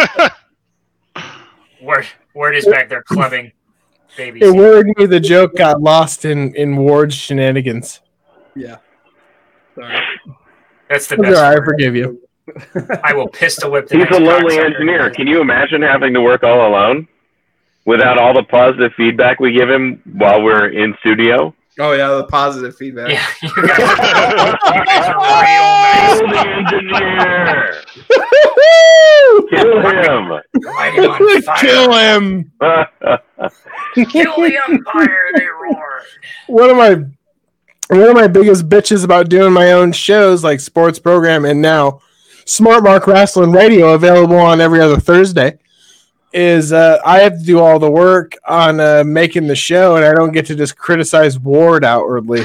Word, word is back there clubbing babies. it worried me the joke got lost in, in Ward's shenanigans. Yeah. Sorry. That's the It's best. all right, I word. forgive you. I will pistol whip the He's next a lonely cocksucker. engineer. Can you imagine having to work all alone without all the positive feedback we give him while we're in studio? Oh yeah, the positive feedback. Yeah, you guys, you guys are Kill real the nice. engineer! Kill him! Light him on fire. Kill him. Kill the Empire, they roar. One of my one of my biggest bitches about doing my own shows like sports program and now Smart Mark Wrestling Radio available on every other Thursday is uh, I have to do all the work on uh, making the show and I don't get to just criticize Ward outwardly.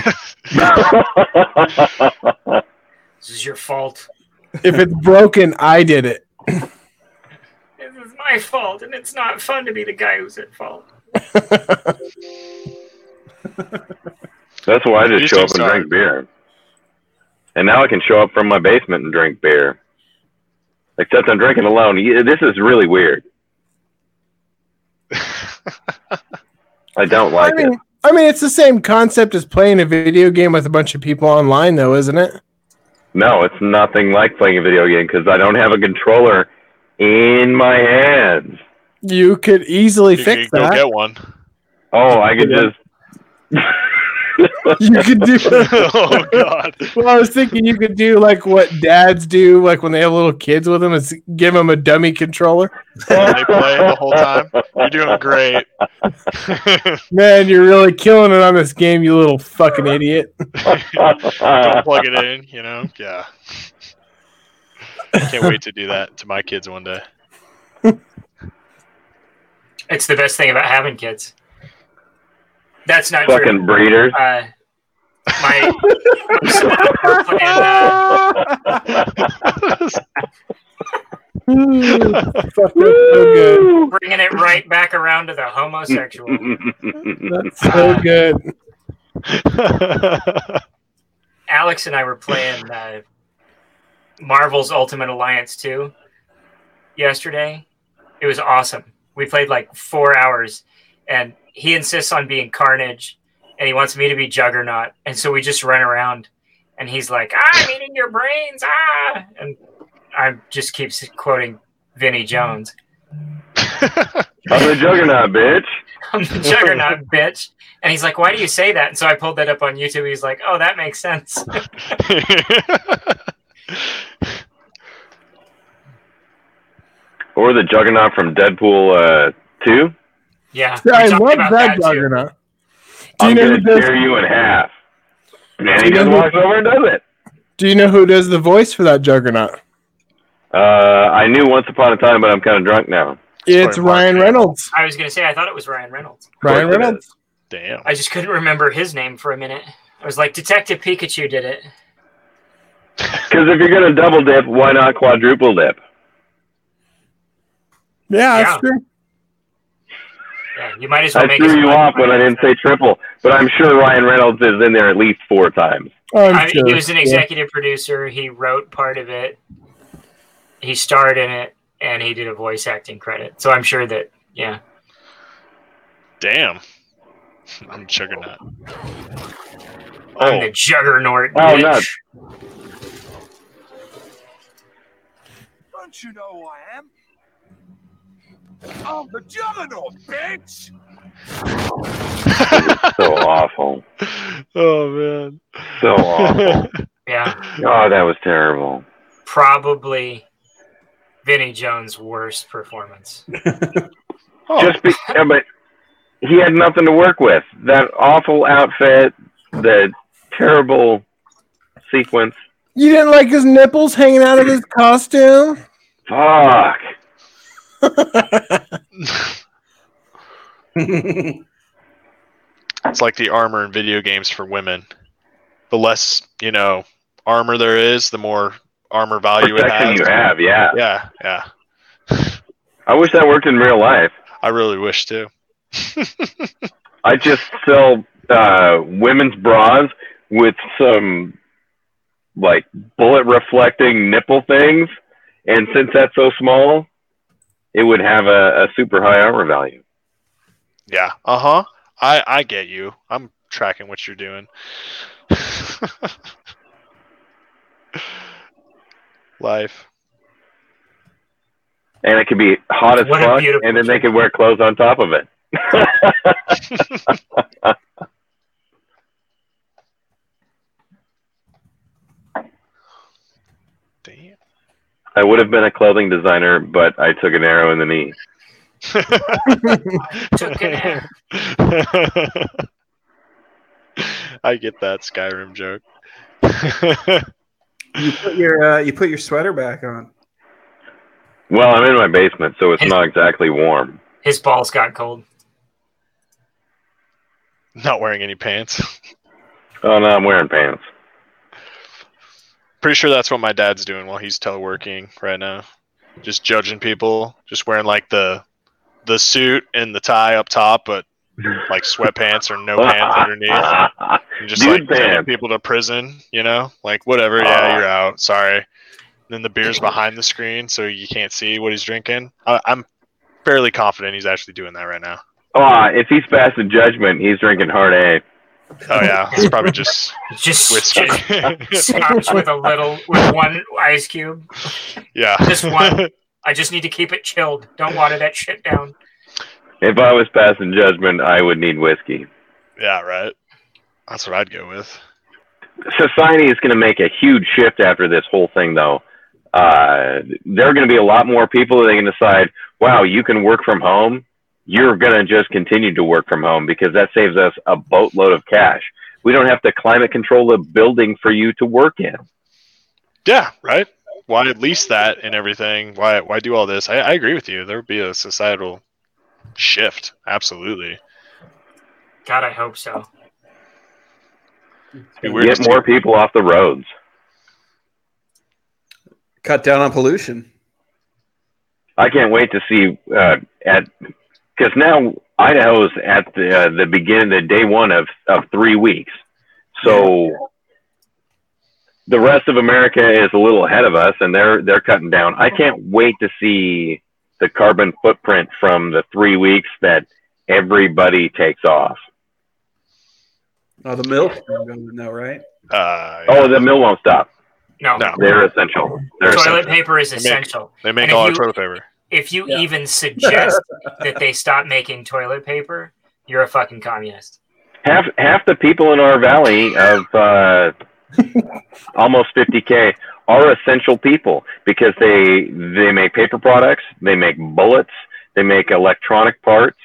This is your fault. If it's broken, I did it. This is my fault, and it's not fun to be the guy who's at fault. That's why I just These show up things and are- drink beer. And now I can show up from my basement and drink beer. Except I'm drinking alone. Yeah, this is really weird. I don't like I mean, it. I mean, it's the same concept as playing a video game with a bunch of people online, though, isn't it? No, it's nothing like playing a video game because I don't have a controller in my hands. You could easily You fix could go that. get one. Oh, I could just. You could do. Oh god. Well, I was thinking you could do like what dads do, like when they have little kids with them, is give them a dummy controller. And they play the whole time. You're doing great. Man, you're really killing it on this game, you little fucking idiot. Don't plug it in, you know? Yeah. Can't wait to do that to my kids one day. It's the best thing about having kids. That's not Fucking true. breeders. Uh, my we're playing, uh, Fuck, that's so good. bringing it right back around to the homosexual. That's so good. Alex and I were playing uh, Marvel's Ultimate Alliance two yesterday, It was awesome. We played like four hours, and he insists on being Carnage, and he wants me to be Juggernaut, and so we just run around, and he's like, "I'm eating your brains, ah!" And I just keeps quoting Vinnie Jones. I'm the Juggernaut, bitch. I'm the Juggernaut, bitch. And he's like, "Why do you say that?" And so I pulled that up on YouTube. He's like, "Oh, that makes sense." Or the Juggernaut from Deadpool uh, two. Yeah, Yeah, I we talked love about that too. Juggernaut. Do you I'm know who going to does? tear you in half. And he Do you just know who- walks over and does it. Do you know who does the voice for that Juggernaut? Uh, I knew once upon a time, but I'm kind of drunk now. It's probably Mark Ryan Hamill. Reynolds. I was gonna say I thought it was Ryan Reynolds. Ryan course it Reynolds. Damn. I just couldn't remember his name for a minute. I was like, Detective Pikachu did it. Because if you're going to double dip, why not quadruple dip? Yeah, that's Yeah. true. Yeah, you might as well I make threw it you like- off when I didn't say triple, but I'm sure Ryan Reynolds is in there at least four times. I'm I, sure. he was an Yeah. executive producer. He wrote part of it. He starred in it, and he did a voice acting credit. So I'm sure that, yeah. Damn. I'm Juggernaut. I'm Oh, the Juggernaut, Oh, bitch. nuts. Don't you know who I am? I'm the Juggernaut, bitch! So awful. oh man. So awful. Yeah, Oh, that was terrible. probably Vinnie Jones' worst performance. Oh, Just be, yeah, but he had nothing to work with. That awful outfit, the terrible sequence. You didn't like his nipples hanging out of his costume? Fuck. it's like the armor in video games for women. The less, you know, armor there is, the more armor value it Protection has. you have, yeah. Yeah, yeah. I wish that worked in real life. I really wish to. I just sell uh, women's bras with some like bullet reflecting nipple things, and since that's so small, it would have a, a super high armor value. Yeah. Uh huh. I I get you. I'm tracking what you're doing. Life. And it could be hot as What a fuck, beautiful and then they picture. could wear clothes on top of it. Damn. I would have been a clothing designer, but I took an arrow in the knee. Took an arrow. I get that Skyrim joke. You put your uh, you put your sweater back on. Well, I'm in my basement, so it's His- not exactly warm. His balls got cold. Not wearing any pants. Oh no, I'm wearing pants. Pretty sure that's what my dad's doing while he's teleworking right now. Just judging people, just wearing like the the suit and the tie up top, but like sweatpants or no pants underneath. And just Dude like sending pants. people to prison, you know? Like whatever, yeah, you're out. Sorry. Then the beer's behind the screen, so you can't see what he's drinking. I, I'm fairly confident he's actually doing that right now. Oh, if he's passing judgment, he's drinking hard A. Oh yeah, it's probably just Just, whiskey. just scotch with a little, with one ice cube. yeah, Just one. I just need to keep it chilled. Don't water that shit down. If I was passing judgment, I would need whiskey. yeah, right. That's what I'd go with. Society is going to make a huge shift after this whole thing, though. Uh, there are going to be a lot more people that can decide, wow, you can work from home. You're going to just continue to work from home because that saves us a boatload of cash. We don't have to climate control a building for you to work in. Yeah, right. Why at least that and everything? Why why do all this? I, I agree with you. There would be a societal shift. Absolutely. God, I hope so. It'd be weird Get to see- more people off the roads. Cut down on pollution. I can't wait to see uh, at because now Idaho's at the uh, the beginning, the day one of, of three weeks. So the rest of America is a little ahead of us, and they're they're cutting down. I can't wait to see the carbon footprint from the three weeks that everybody takes off. Oh, the milk? No, right? Uh, Oh, the mill won't stop. No, No. They're essential. They're toilet essential. paper is They make- essential. They make And a if lot of you- toilet paper. If you Yeah. even suggest that they stop making toilet paper, you're a fucking communist. Half half the people in our valley of uh, almost fifty K are essential people because they they make paper products, they make bullets, they make electronic parts,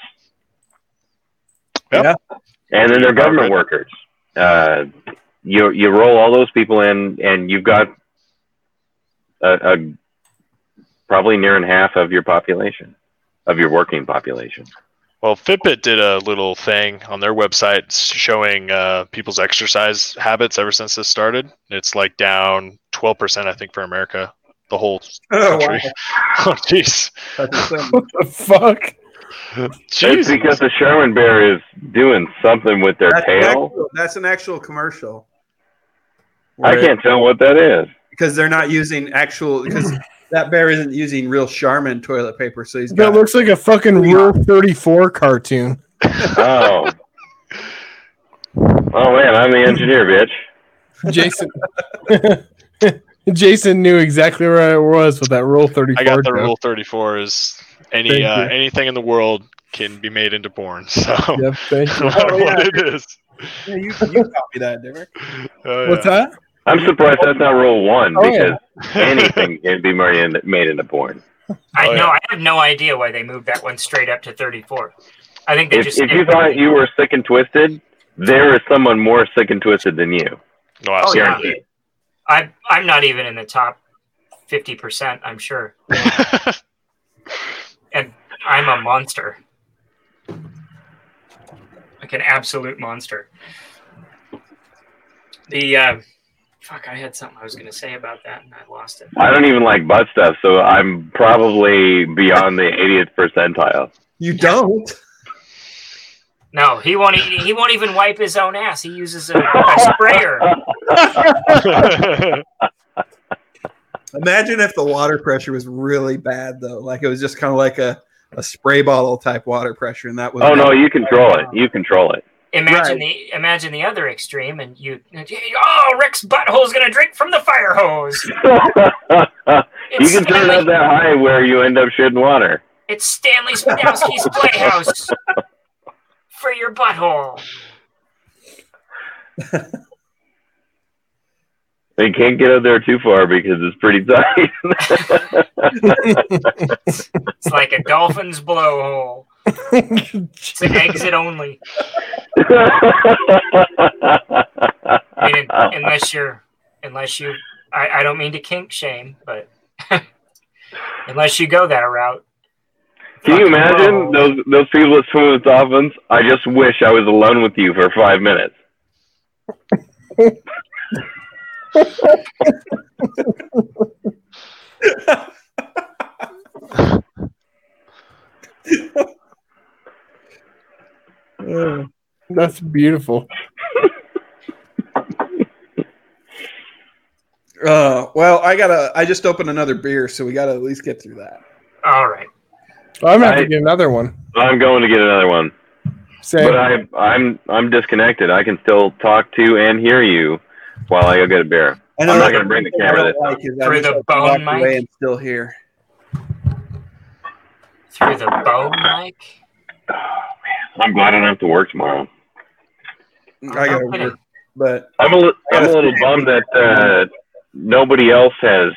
Yep. Yeah. and then they're government workers. Uh, you you roll all those people in, and you've got a, a probably near in half of your population, of your working population. Well, Fitbit did a little thing on their website showing uh, people's exercise habits ever since this started. It's like down twelve percent, I think, for America, the whole Oh, country. wow. Oh, jeez. That's insane. What the fuck? It's Jeez. because the Sherman bear is doing something with their That's, an tail. actual, that's an actual commercial. I Where- can't tell what that is. because they're not using actual because that bear isn't using real Charmin toilet paper, so he's That got looks like a fucking Rule thirty-four cartoon. Oh. Oh man, I'm the engineer, bitch. Jason Jason knew exactly where I was with that Rule thirty-four. I got the joke. Rule thirty-four is any Thank uh, you. anything in the world can be made into porn. So Yep, thank no you. matter Oh, yeah. what it is. Yeah, you, you copy that, Derek. Oh, What's yeah. that? I'm surprised that's not rule one Oh, because yeah. anything can be made into, made into porn. I Oh, know. yeah. I have no idea why they moved that one straight up to thirty-four. I think they If, just. if you thought you were sick and twisted, there is someone more sick and twisted than you. No, Oh, yeah. absolutely. I, I'm not even in the top fifty percent. I'm sure, and I'm a monster, like an absolute monster. The uh, fuck, I had something I was going to say about that, and I lost it. I don't even like butt stuff, so I'm probably beyond the eightieth percentile. You don't. No, he won't. e- He won't even wipe his own ass. He uses a, a sprayer. Imagine if the water pressure was really bad, though. Like it was just kind of like a, a spray bottle type water pressure, and that was. Oh no, you control it. You control it. Imagine Right. the imagine the other extreme, and you. Oh, Rick's butthole's going to drink from the fire hose. you It's can turn it up Stanley, that high where you end up shitting water. it's Stanley Spadowski's Playhouse for your butthole. They can't get up there too far because it's pretty tight. It's like a dolphin's blowhole. It's an exit only. I mean, unless you're, unless you, I, I don't mean to kink shame, but unless you go that route. Can you Fucking imagine blowhole. those those people that swim with dolphins? I just wish I was alone with you for five minutes. Uh, that's beautiful. Uh, well, I gotta. I just opened another beer, so we gotta at least get through that. All right. I'm gonna have I- to get another one. I'm going to get another one, Same. but I I'm I'm disconnected. I can still talk to and hear you while I go get a beer. I I'm not that's gonna bring the thing I camera don't this time. like is I Through wish the I could bone walk mic? away and still here. Through the bone, Mike. I'm glad I don't have to work tomorrow. I gotta No kidding. work, but I'm a li- I'm a little bummed that uh, nobody else has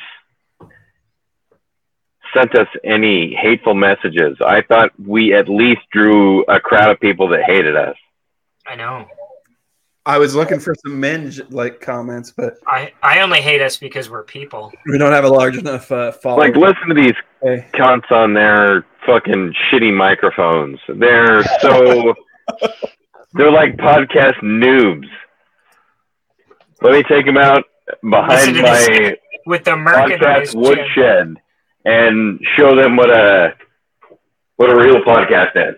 sent us any hateful messages. I thought we at least drew a crowd of people that hated us. I know. I was looking for some men like comments, but I, I only hate us because we're people. we don't have a large enough uh, following. Like, listen to these Hey. cunts on their fucking shitty microphones. They're so they're like podcast noobs. Let me take them out Listen to behind this my with the podcast merchandise. chin. woodshed and show them what a what a real podcast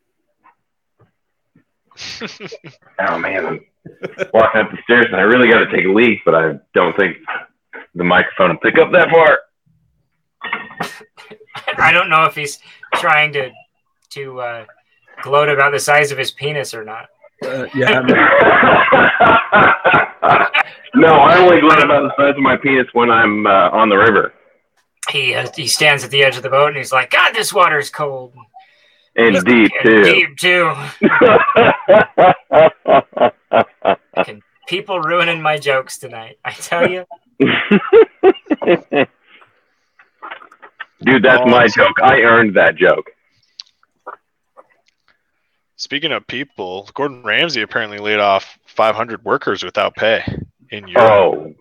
is. Oh man, I'm walking up the stairs and I really got to take a leak, but I don't think the microphone will pick up that far. I don't know if he's trying to to uh, gloat about the size of his penis or not. Uh, yeah. No, I only gloat about the size of my penis when I'm uh, on the river. He uh, he stands at the edge of the boat and he's like, God, this water's cold. And It's- deep, and too. Deep, too. Fucking people ruining my jokes tonight. I tell you. Dude, that's my joke. I earned that joke. Speaking of people, Gordon Ramsay apparently laid off five hundred workers without pay in Europe. Oh.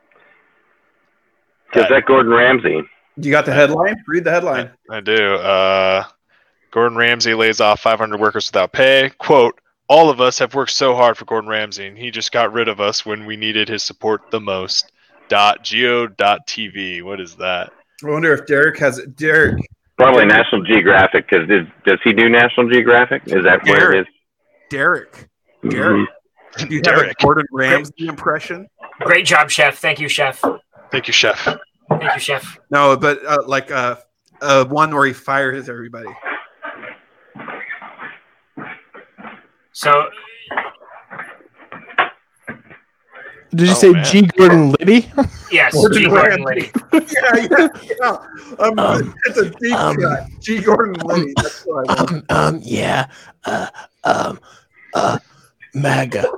Is that Gordon Ramsay? You got the headline? Read the headline. I do. Uh, Gordon Ramsay lays off five hundred workers without pay. Quote, all of us have worked so hard for Gordon Ramsay, and he just got rid of us when we needed his support the most. Dot geo dot T V. What is that? I wonder if Derek has Derek. Probably National Geographic, because does he do National Geographic? Is that where it is? Derek. Mhm. Derek. Do you have Derek. a Gordon Ramsay impression? Great job, chef. Thank you, chef. Thank you, Chef. Thank you, chef. No, but uh, like uh, uh, one where he fires everybody. So Did you Oh, say man. G. Gordon Liddy? yes, Gordon G. Gordon Ramsay. Liddy. yeah, yeah, yeah. Um, Um, it's a deep um, cut. G. Gordon Liddy. That's what I want. um, um, yeah. Uh, um, uh, MAGA.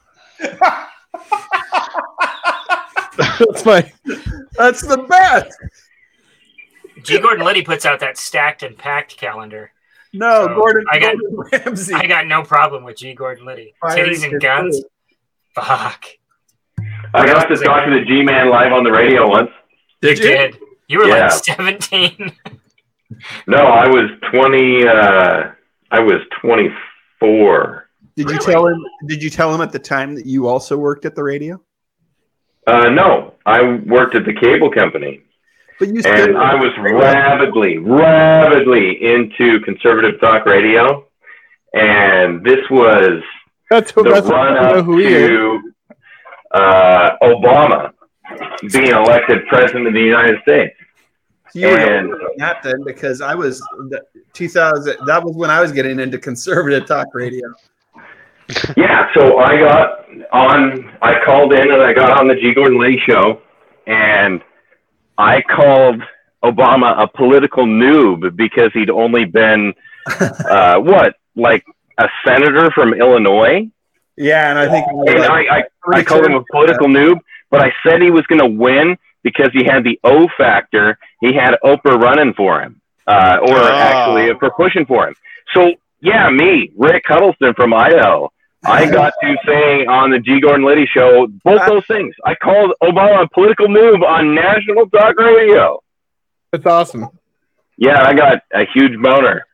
That's my. That's the best. G. Gordon Liddy puts out that stacked and packed calendar. No, So, Gordon, I got- Gordon Ramsay. I got no problem with G. Gordon Liddy. Firing Titties and his guns. food. Fuck. I got to talk to the G-Man live on the radio once. Did you you? did. You were Yeah. like seventeen. No, I was twenty. Uh, I was twenty-four. Did you Really? tell him? Did you tell him at the time that you also worked at the radio? Uh, no, I worked at the cable company, But you and I was rapidly, rapidly into conservative talk radio, and this was That's, the that's run I know up who he is. to uh, Obama being elected president of the United States. You were And- doing that then because I was the two thousand. That was when I was getting into conservative talk radio. Yeah, so I got on, I called in and I got on the G. Gordon Liddy show, and I called Obama a political noob because he'd only been, uh, what, like a senator from Illinois? Yeah, and I think it was And like I, I, three I called him a terms. political noob, but I said he was going to win because he had the O factor. He had Oprah running for him, uh, or Oh. actually for pushing for him. So, yeah, me, Rick Huddleston from Idaho, I got to say on the G. Gordon Liddy show both those things. I called Obama a political noob on national talk radio. That's awesome. Yeah, I got a huge boner.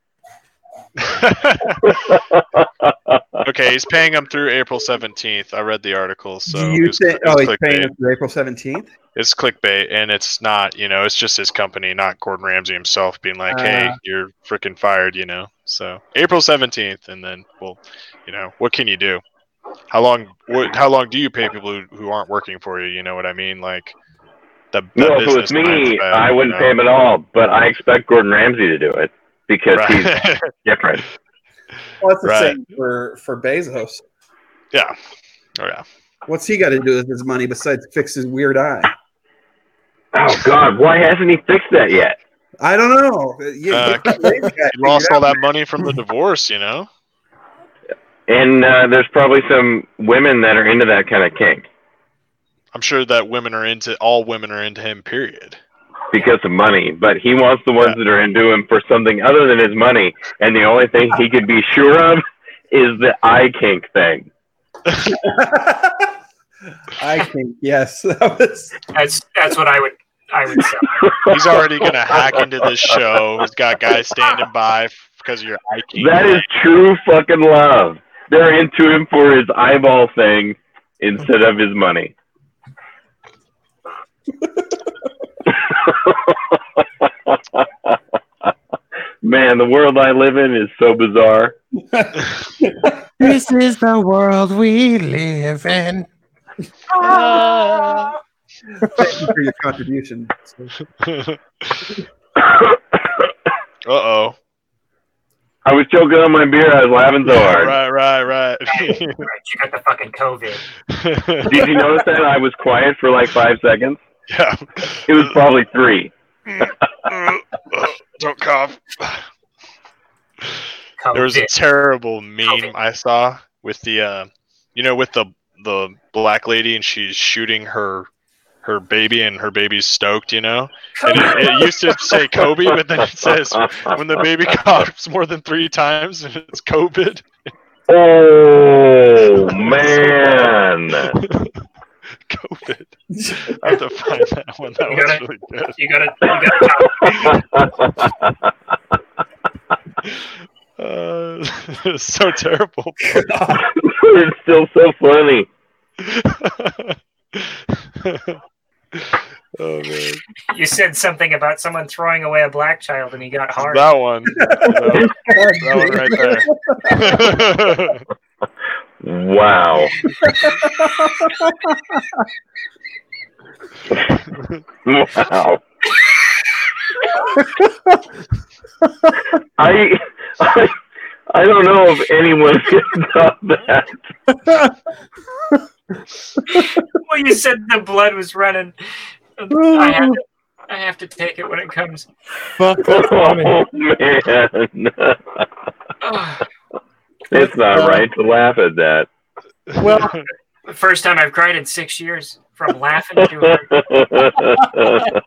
Okay, he's paying him through April seventeenth. I read the article, so Do you it's, think? it's Oh, he's clickbait. paying us for April seventeenth. It's clickbait, and it's not, you know, it's just his company, not Gordon Ramsay himself being like, hey, Uh. you're freaking fired, you know? So April seventeenth, and then, well, you know, what can you do? How long, what, how long do you pay people who, who aren't working for you? You know what I mean? Like, the, the No, if it was business me, mind's bad, I wouldn't you pay know? him at all, but I expect Gordon Ramsay to do it because he's Right. different. Well, that's the Right. same for for Bezos. Yeah. Oh, yeah. What's he got to do with his money besides fix his weird eye? Oh, God, why hasn't he fixed that yet? I don't know. You, Uh, get that lady guy He lost figured all out. that money from the divorce, you know? And uh, there's probably some women that are into that kind of kink I'm sure that women are into, all women are into him, period. because of money, but he wants the ones Yeah. that are into him for something other than his money, and the only thing he could be sure of is the eye kink thing. I think yes. That was That's that's what I would I would say. He's already going to hack into this show. He's got guys standing by f- because of your eye kink. That is true fucking love. They're into him for his eyeball thing instead of his money. Man, the world I live in is so bizarre. This is the world we live in. thank you for your contribution. Uh oh. I was choking on my beer. I was laughing so hard. Right, right, right. Right, you got the fucking COVID. Did you notice that I was quiet for like five seconds? Yeah. It was probably three. Don't cough. COVID. There was a terrible meme I saw with the, uh, you know, with the the black lady, and she's shooting her her baby, and her baby's stoked, you know. And it, it used to say Kobe, but then it says when the baby coughs more than three times, it's COVID. Oh man! COVID. I have to find that one. That You was gotta- really good. You gotta, you gotta. Uh, it's so terrible. It's still so funny. Oh man, You said something about someone throwing away a black child, and he got hard. that one. That, that one right there. Wow. Wow. I, I I don't know if anyone can top that. Well, you said the blood was running. I have to, I have to take it when it comes. Fuck, that's funny. Oh man. Oh, It's not right to laugh at that. Well, the first time I've cried in six years from laughing to it.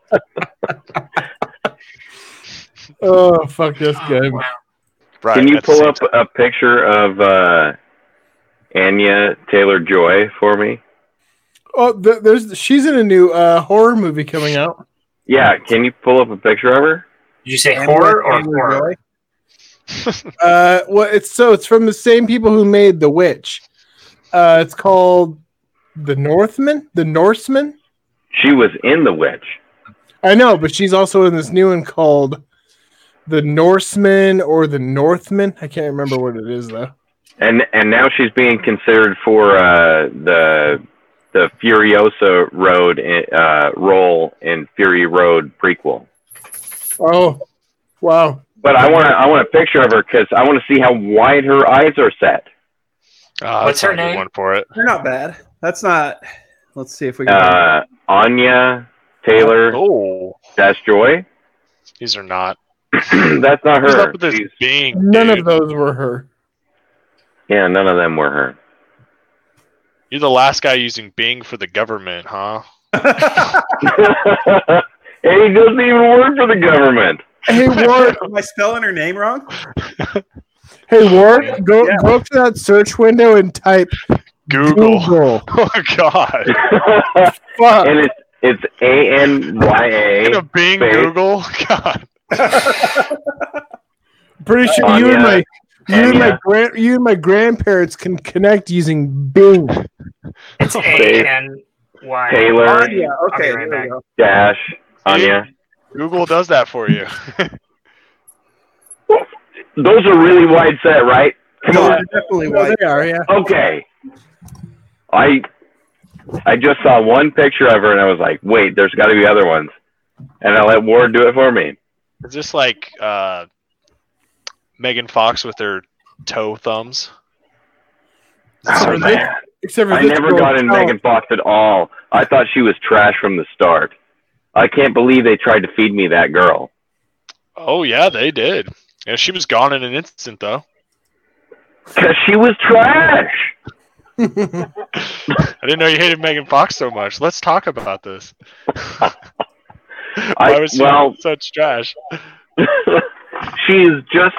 oh fuck, that's Oh, good. wow. Right, Can you at the pull same up time. a picture of uh, Anya Taylor-Joy for me? Oh, th- there's she's in a new uh, horror movie coming out. Yeah, can you pull up a picture of her? Did you say horror or horror? Uh, well, it's so it's from the same people who made The Witch. Uh, it's called The Northman, The Norseman. She was in The Witch. I know, but she's also in this new one called The Norseman or The Northman. I can't remember what it is though. And and now she's being considered for uh, the the Furiosa Road uh, role in Fury Road prequel. Oh, wow. But I want I want a picture of her because I want to see how wide her eyes are set. Ah, What's that's her not a good name? One for it. They're not bad. That's not. Let's see if we can. Uh, Anya Taylor Oh, Dash Joy. these are not. That's not What's her. up with this She's- being? None dude? of those were her. yeah, none of them were her. You're the last guy using Bing for the government, huh? And he doesn't even work for the government. Hey Ward, Am I spelling her name wrong? hey Ward, go Yeah. go up to that search window and type Google. Google. Oh God. Fuck. And it's it's A N Y In A. a Bing Space. Google. God. Pretty sure you and Anya. my you and my Anya. grand you and my grandparents can connect using Bing. It's A N Y. Taylor Anya. I'll be Okay, right there we back. go. Dash Anya. Google does that for you. Those are really wide set, right? Come No, on. they're definitely No, white. they are, yeah. Okay. I I just saw one picture of her and I was like, wait, there's got to be other ones. And I let Ward do it for me. Is this like uh, Megan Fox with her toe thumbs? Oh, for man. Except for I this never girl got in itself. Megan Fox at all. I thought she was trash from the start. I can't believe they tried to feed me that girl. Oh yeah, they did. Yeah, she was gone in an instant though. Because she was trash. I didn't know you hated Megan Fox so much. Let's talk about this. Why I, was she well, such trash? she's just,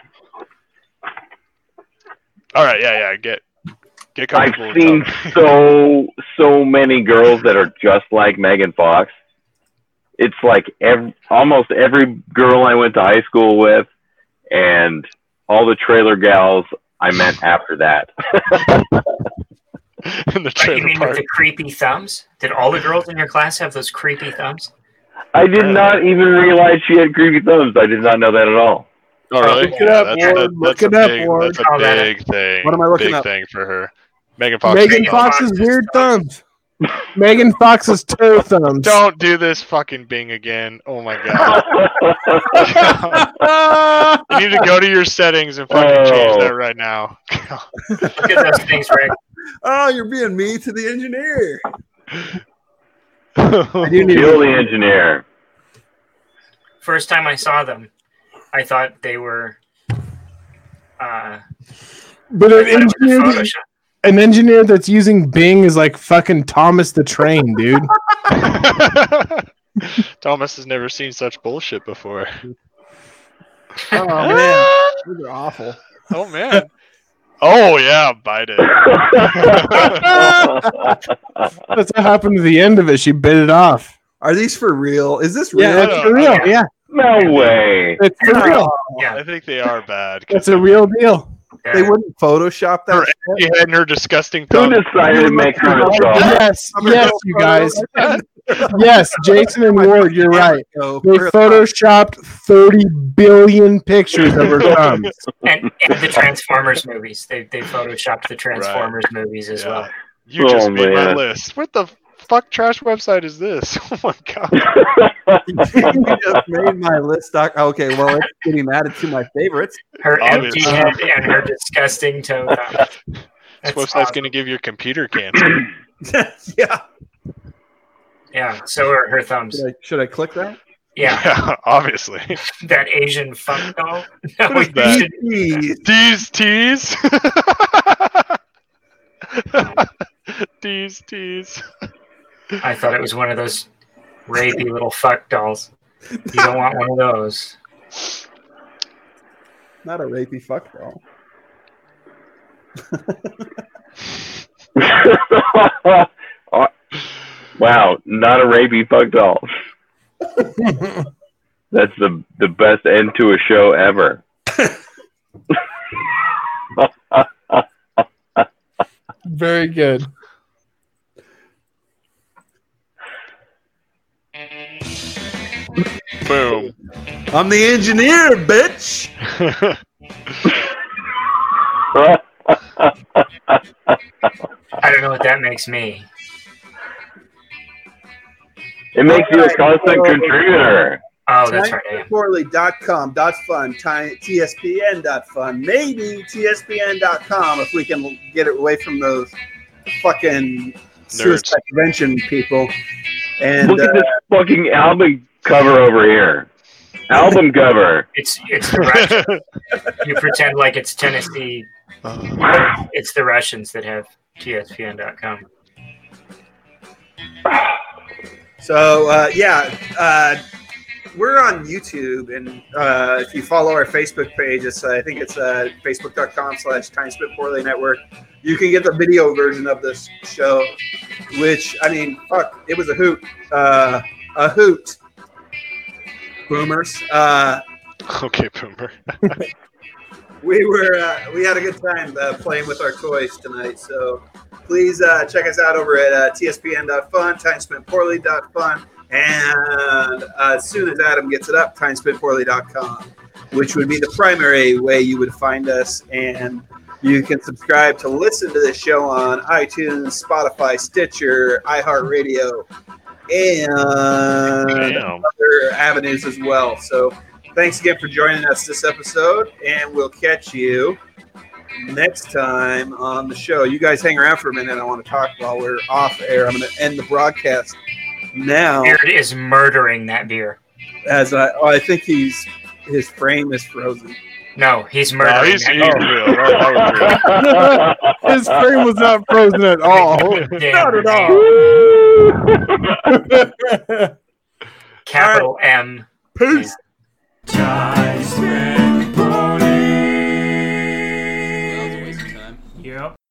All right, yeah, yeah, get get I've comfortable. with seen something. so, so many girls that are just like Megan Fox. It's like every, almost every girl I went to high school with and all the trailer gals I met after that. in the What, trailer you mean park. with the creepy thumbs? Did all the girls in your class have those creepy thumbs? I did not even realize she had creepy thumbs. I did not know that at all. Oh, really? Look it up, that's, Ward. that- Look that's it a up, big, Ward. That's a Oh, that- big thing. What am I looking big up? thing for her. Megan Fox. Megan Megan Fox's Fox's weird thumbs. Megan Fox's toe thumbs. Don't do this fucking Bing again. Oh my god. You need to go to your settings and fucking Oh. change that right now. Look at those things, Rick. Oh, you're being me to the engineer. I do need Kill the engineer. First time I saw them, I thought they were. Uh, But I an thought it was engineer, Photoshop. an engineer that's using Bing is like fucking Thomas the Train, dude. Thomas has never seen such bullshit before. Oh man, those are awful. Oh man. Oh yeah, bite it. That's what happened to the end of it. She bit it off. Are these for real? Is this real? Yeah, it's for real. Yeah, No way. it's for real. Yeah, I think they are bad. It's a real deal. They wouldn't Photoshop that. Her shit? empty head and her disgusting Who thumb. decided to make her a dog? Yes, yes, you guys. Yes, Jason and Ward, you're right. So, They for- photoshopped thirty billion pictures of her thumbs. and, and the Transformers movies. They they photoshopped the Transformers movies as Yeah. well. You just Oh, made my man. list. What the fuck trash website is this? Oh my god. you just made my list. Doc. Okay, well, it's getting added to my favorites. Her empty Obviously. head and her disgusting toe. thumb. This That's website's awesome. gonna give your computer cancer. Yeah. Yeah, so are her thumbs. Should I, should I click that? Yeah, Yeah, obviously. that Asian fuck doll. No, What is you that? should- Jeez. Tease, tease. Tease, tease. I thought it was one of those rapey little fuck dolls. You don't want one of those. Not a rapey fuck doll. Wow, not a rapey fuck doll. That's the the best end to a show ever. Very good. Boom. I'm the engineer, bitch. I don't know what that makes me. It makes you a constant contributor. Oh, that's right. I am. Poorly dot com dot fun T S P N dot fun maybe T S P N dot com if we can get it away from those fucking suicide prevention people. And Look at uh, this fucking album cover over here. Album cover. It's it's the Russians. You pretend like it's Tennessee. Wow. It's the Russians that have T S P N dot com. so uh, yeah, uh, we're on YouTube, and uh, if you follow our Facebook page, it's uh, I think it's uh, facebook dot com slash Time Spent Poorly Network. You can get the video version of this show, which I mean, fuck, it was a hoot, uh, a hoot. Boomers. Uh, Okay, Boomer. we were uh, we had a good time uh, playing with our toys tonight. So please uh, check us out over at uh, T S P N dot fun, time spent poorly dot fun, and uh, as soon as Adam gets it up, time spent poorly dot com, which would be the primary way you would find us. And you can subscribe to listen to this show on iTunes, Spotify, Stitcher, iHeartRadio, and Damn. other avenues as well. So thanks again for joining us this episode, and we'll catch you next time on the show. You guys hang around for a minute. I want to talk while we're off air. I'm going to end the broadcast now. Beard is murdering that beer. As I, oh, I think he's his frame is frozen. No, he's No, murdering he's, he's that real. That, that was real. His frame was not frozen at all. Damn Not at name. all. Capital M. Peace. Time spent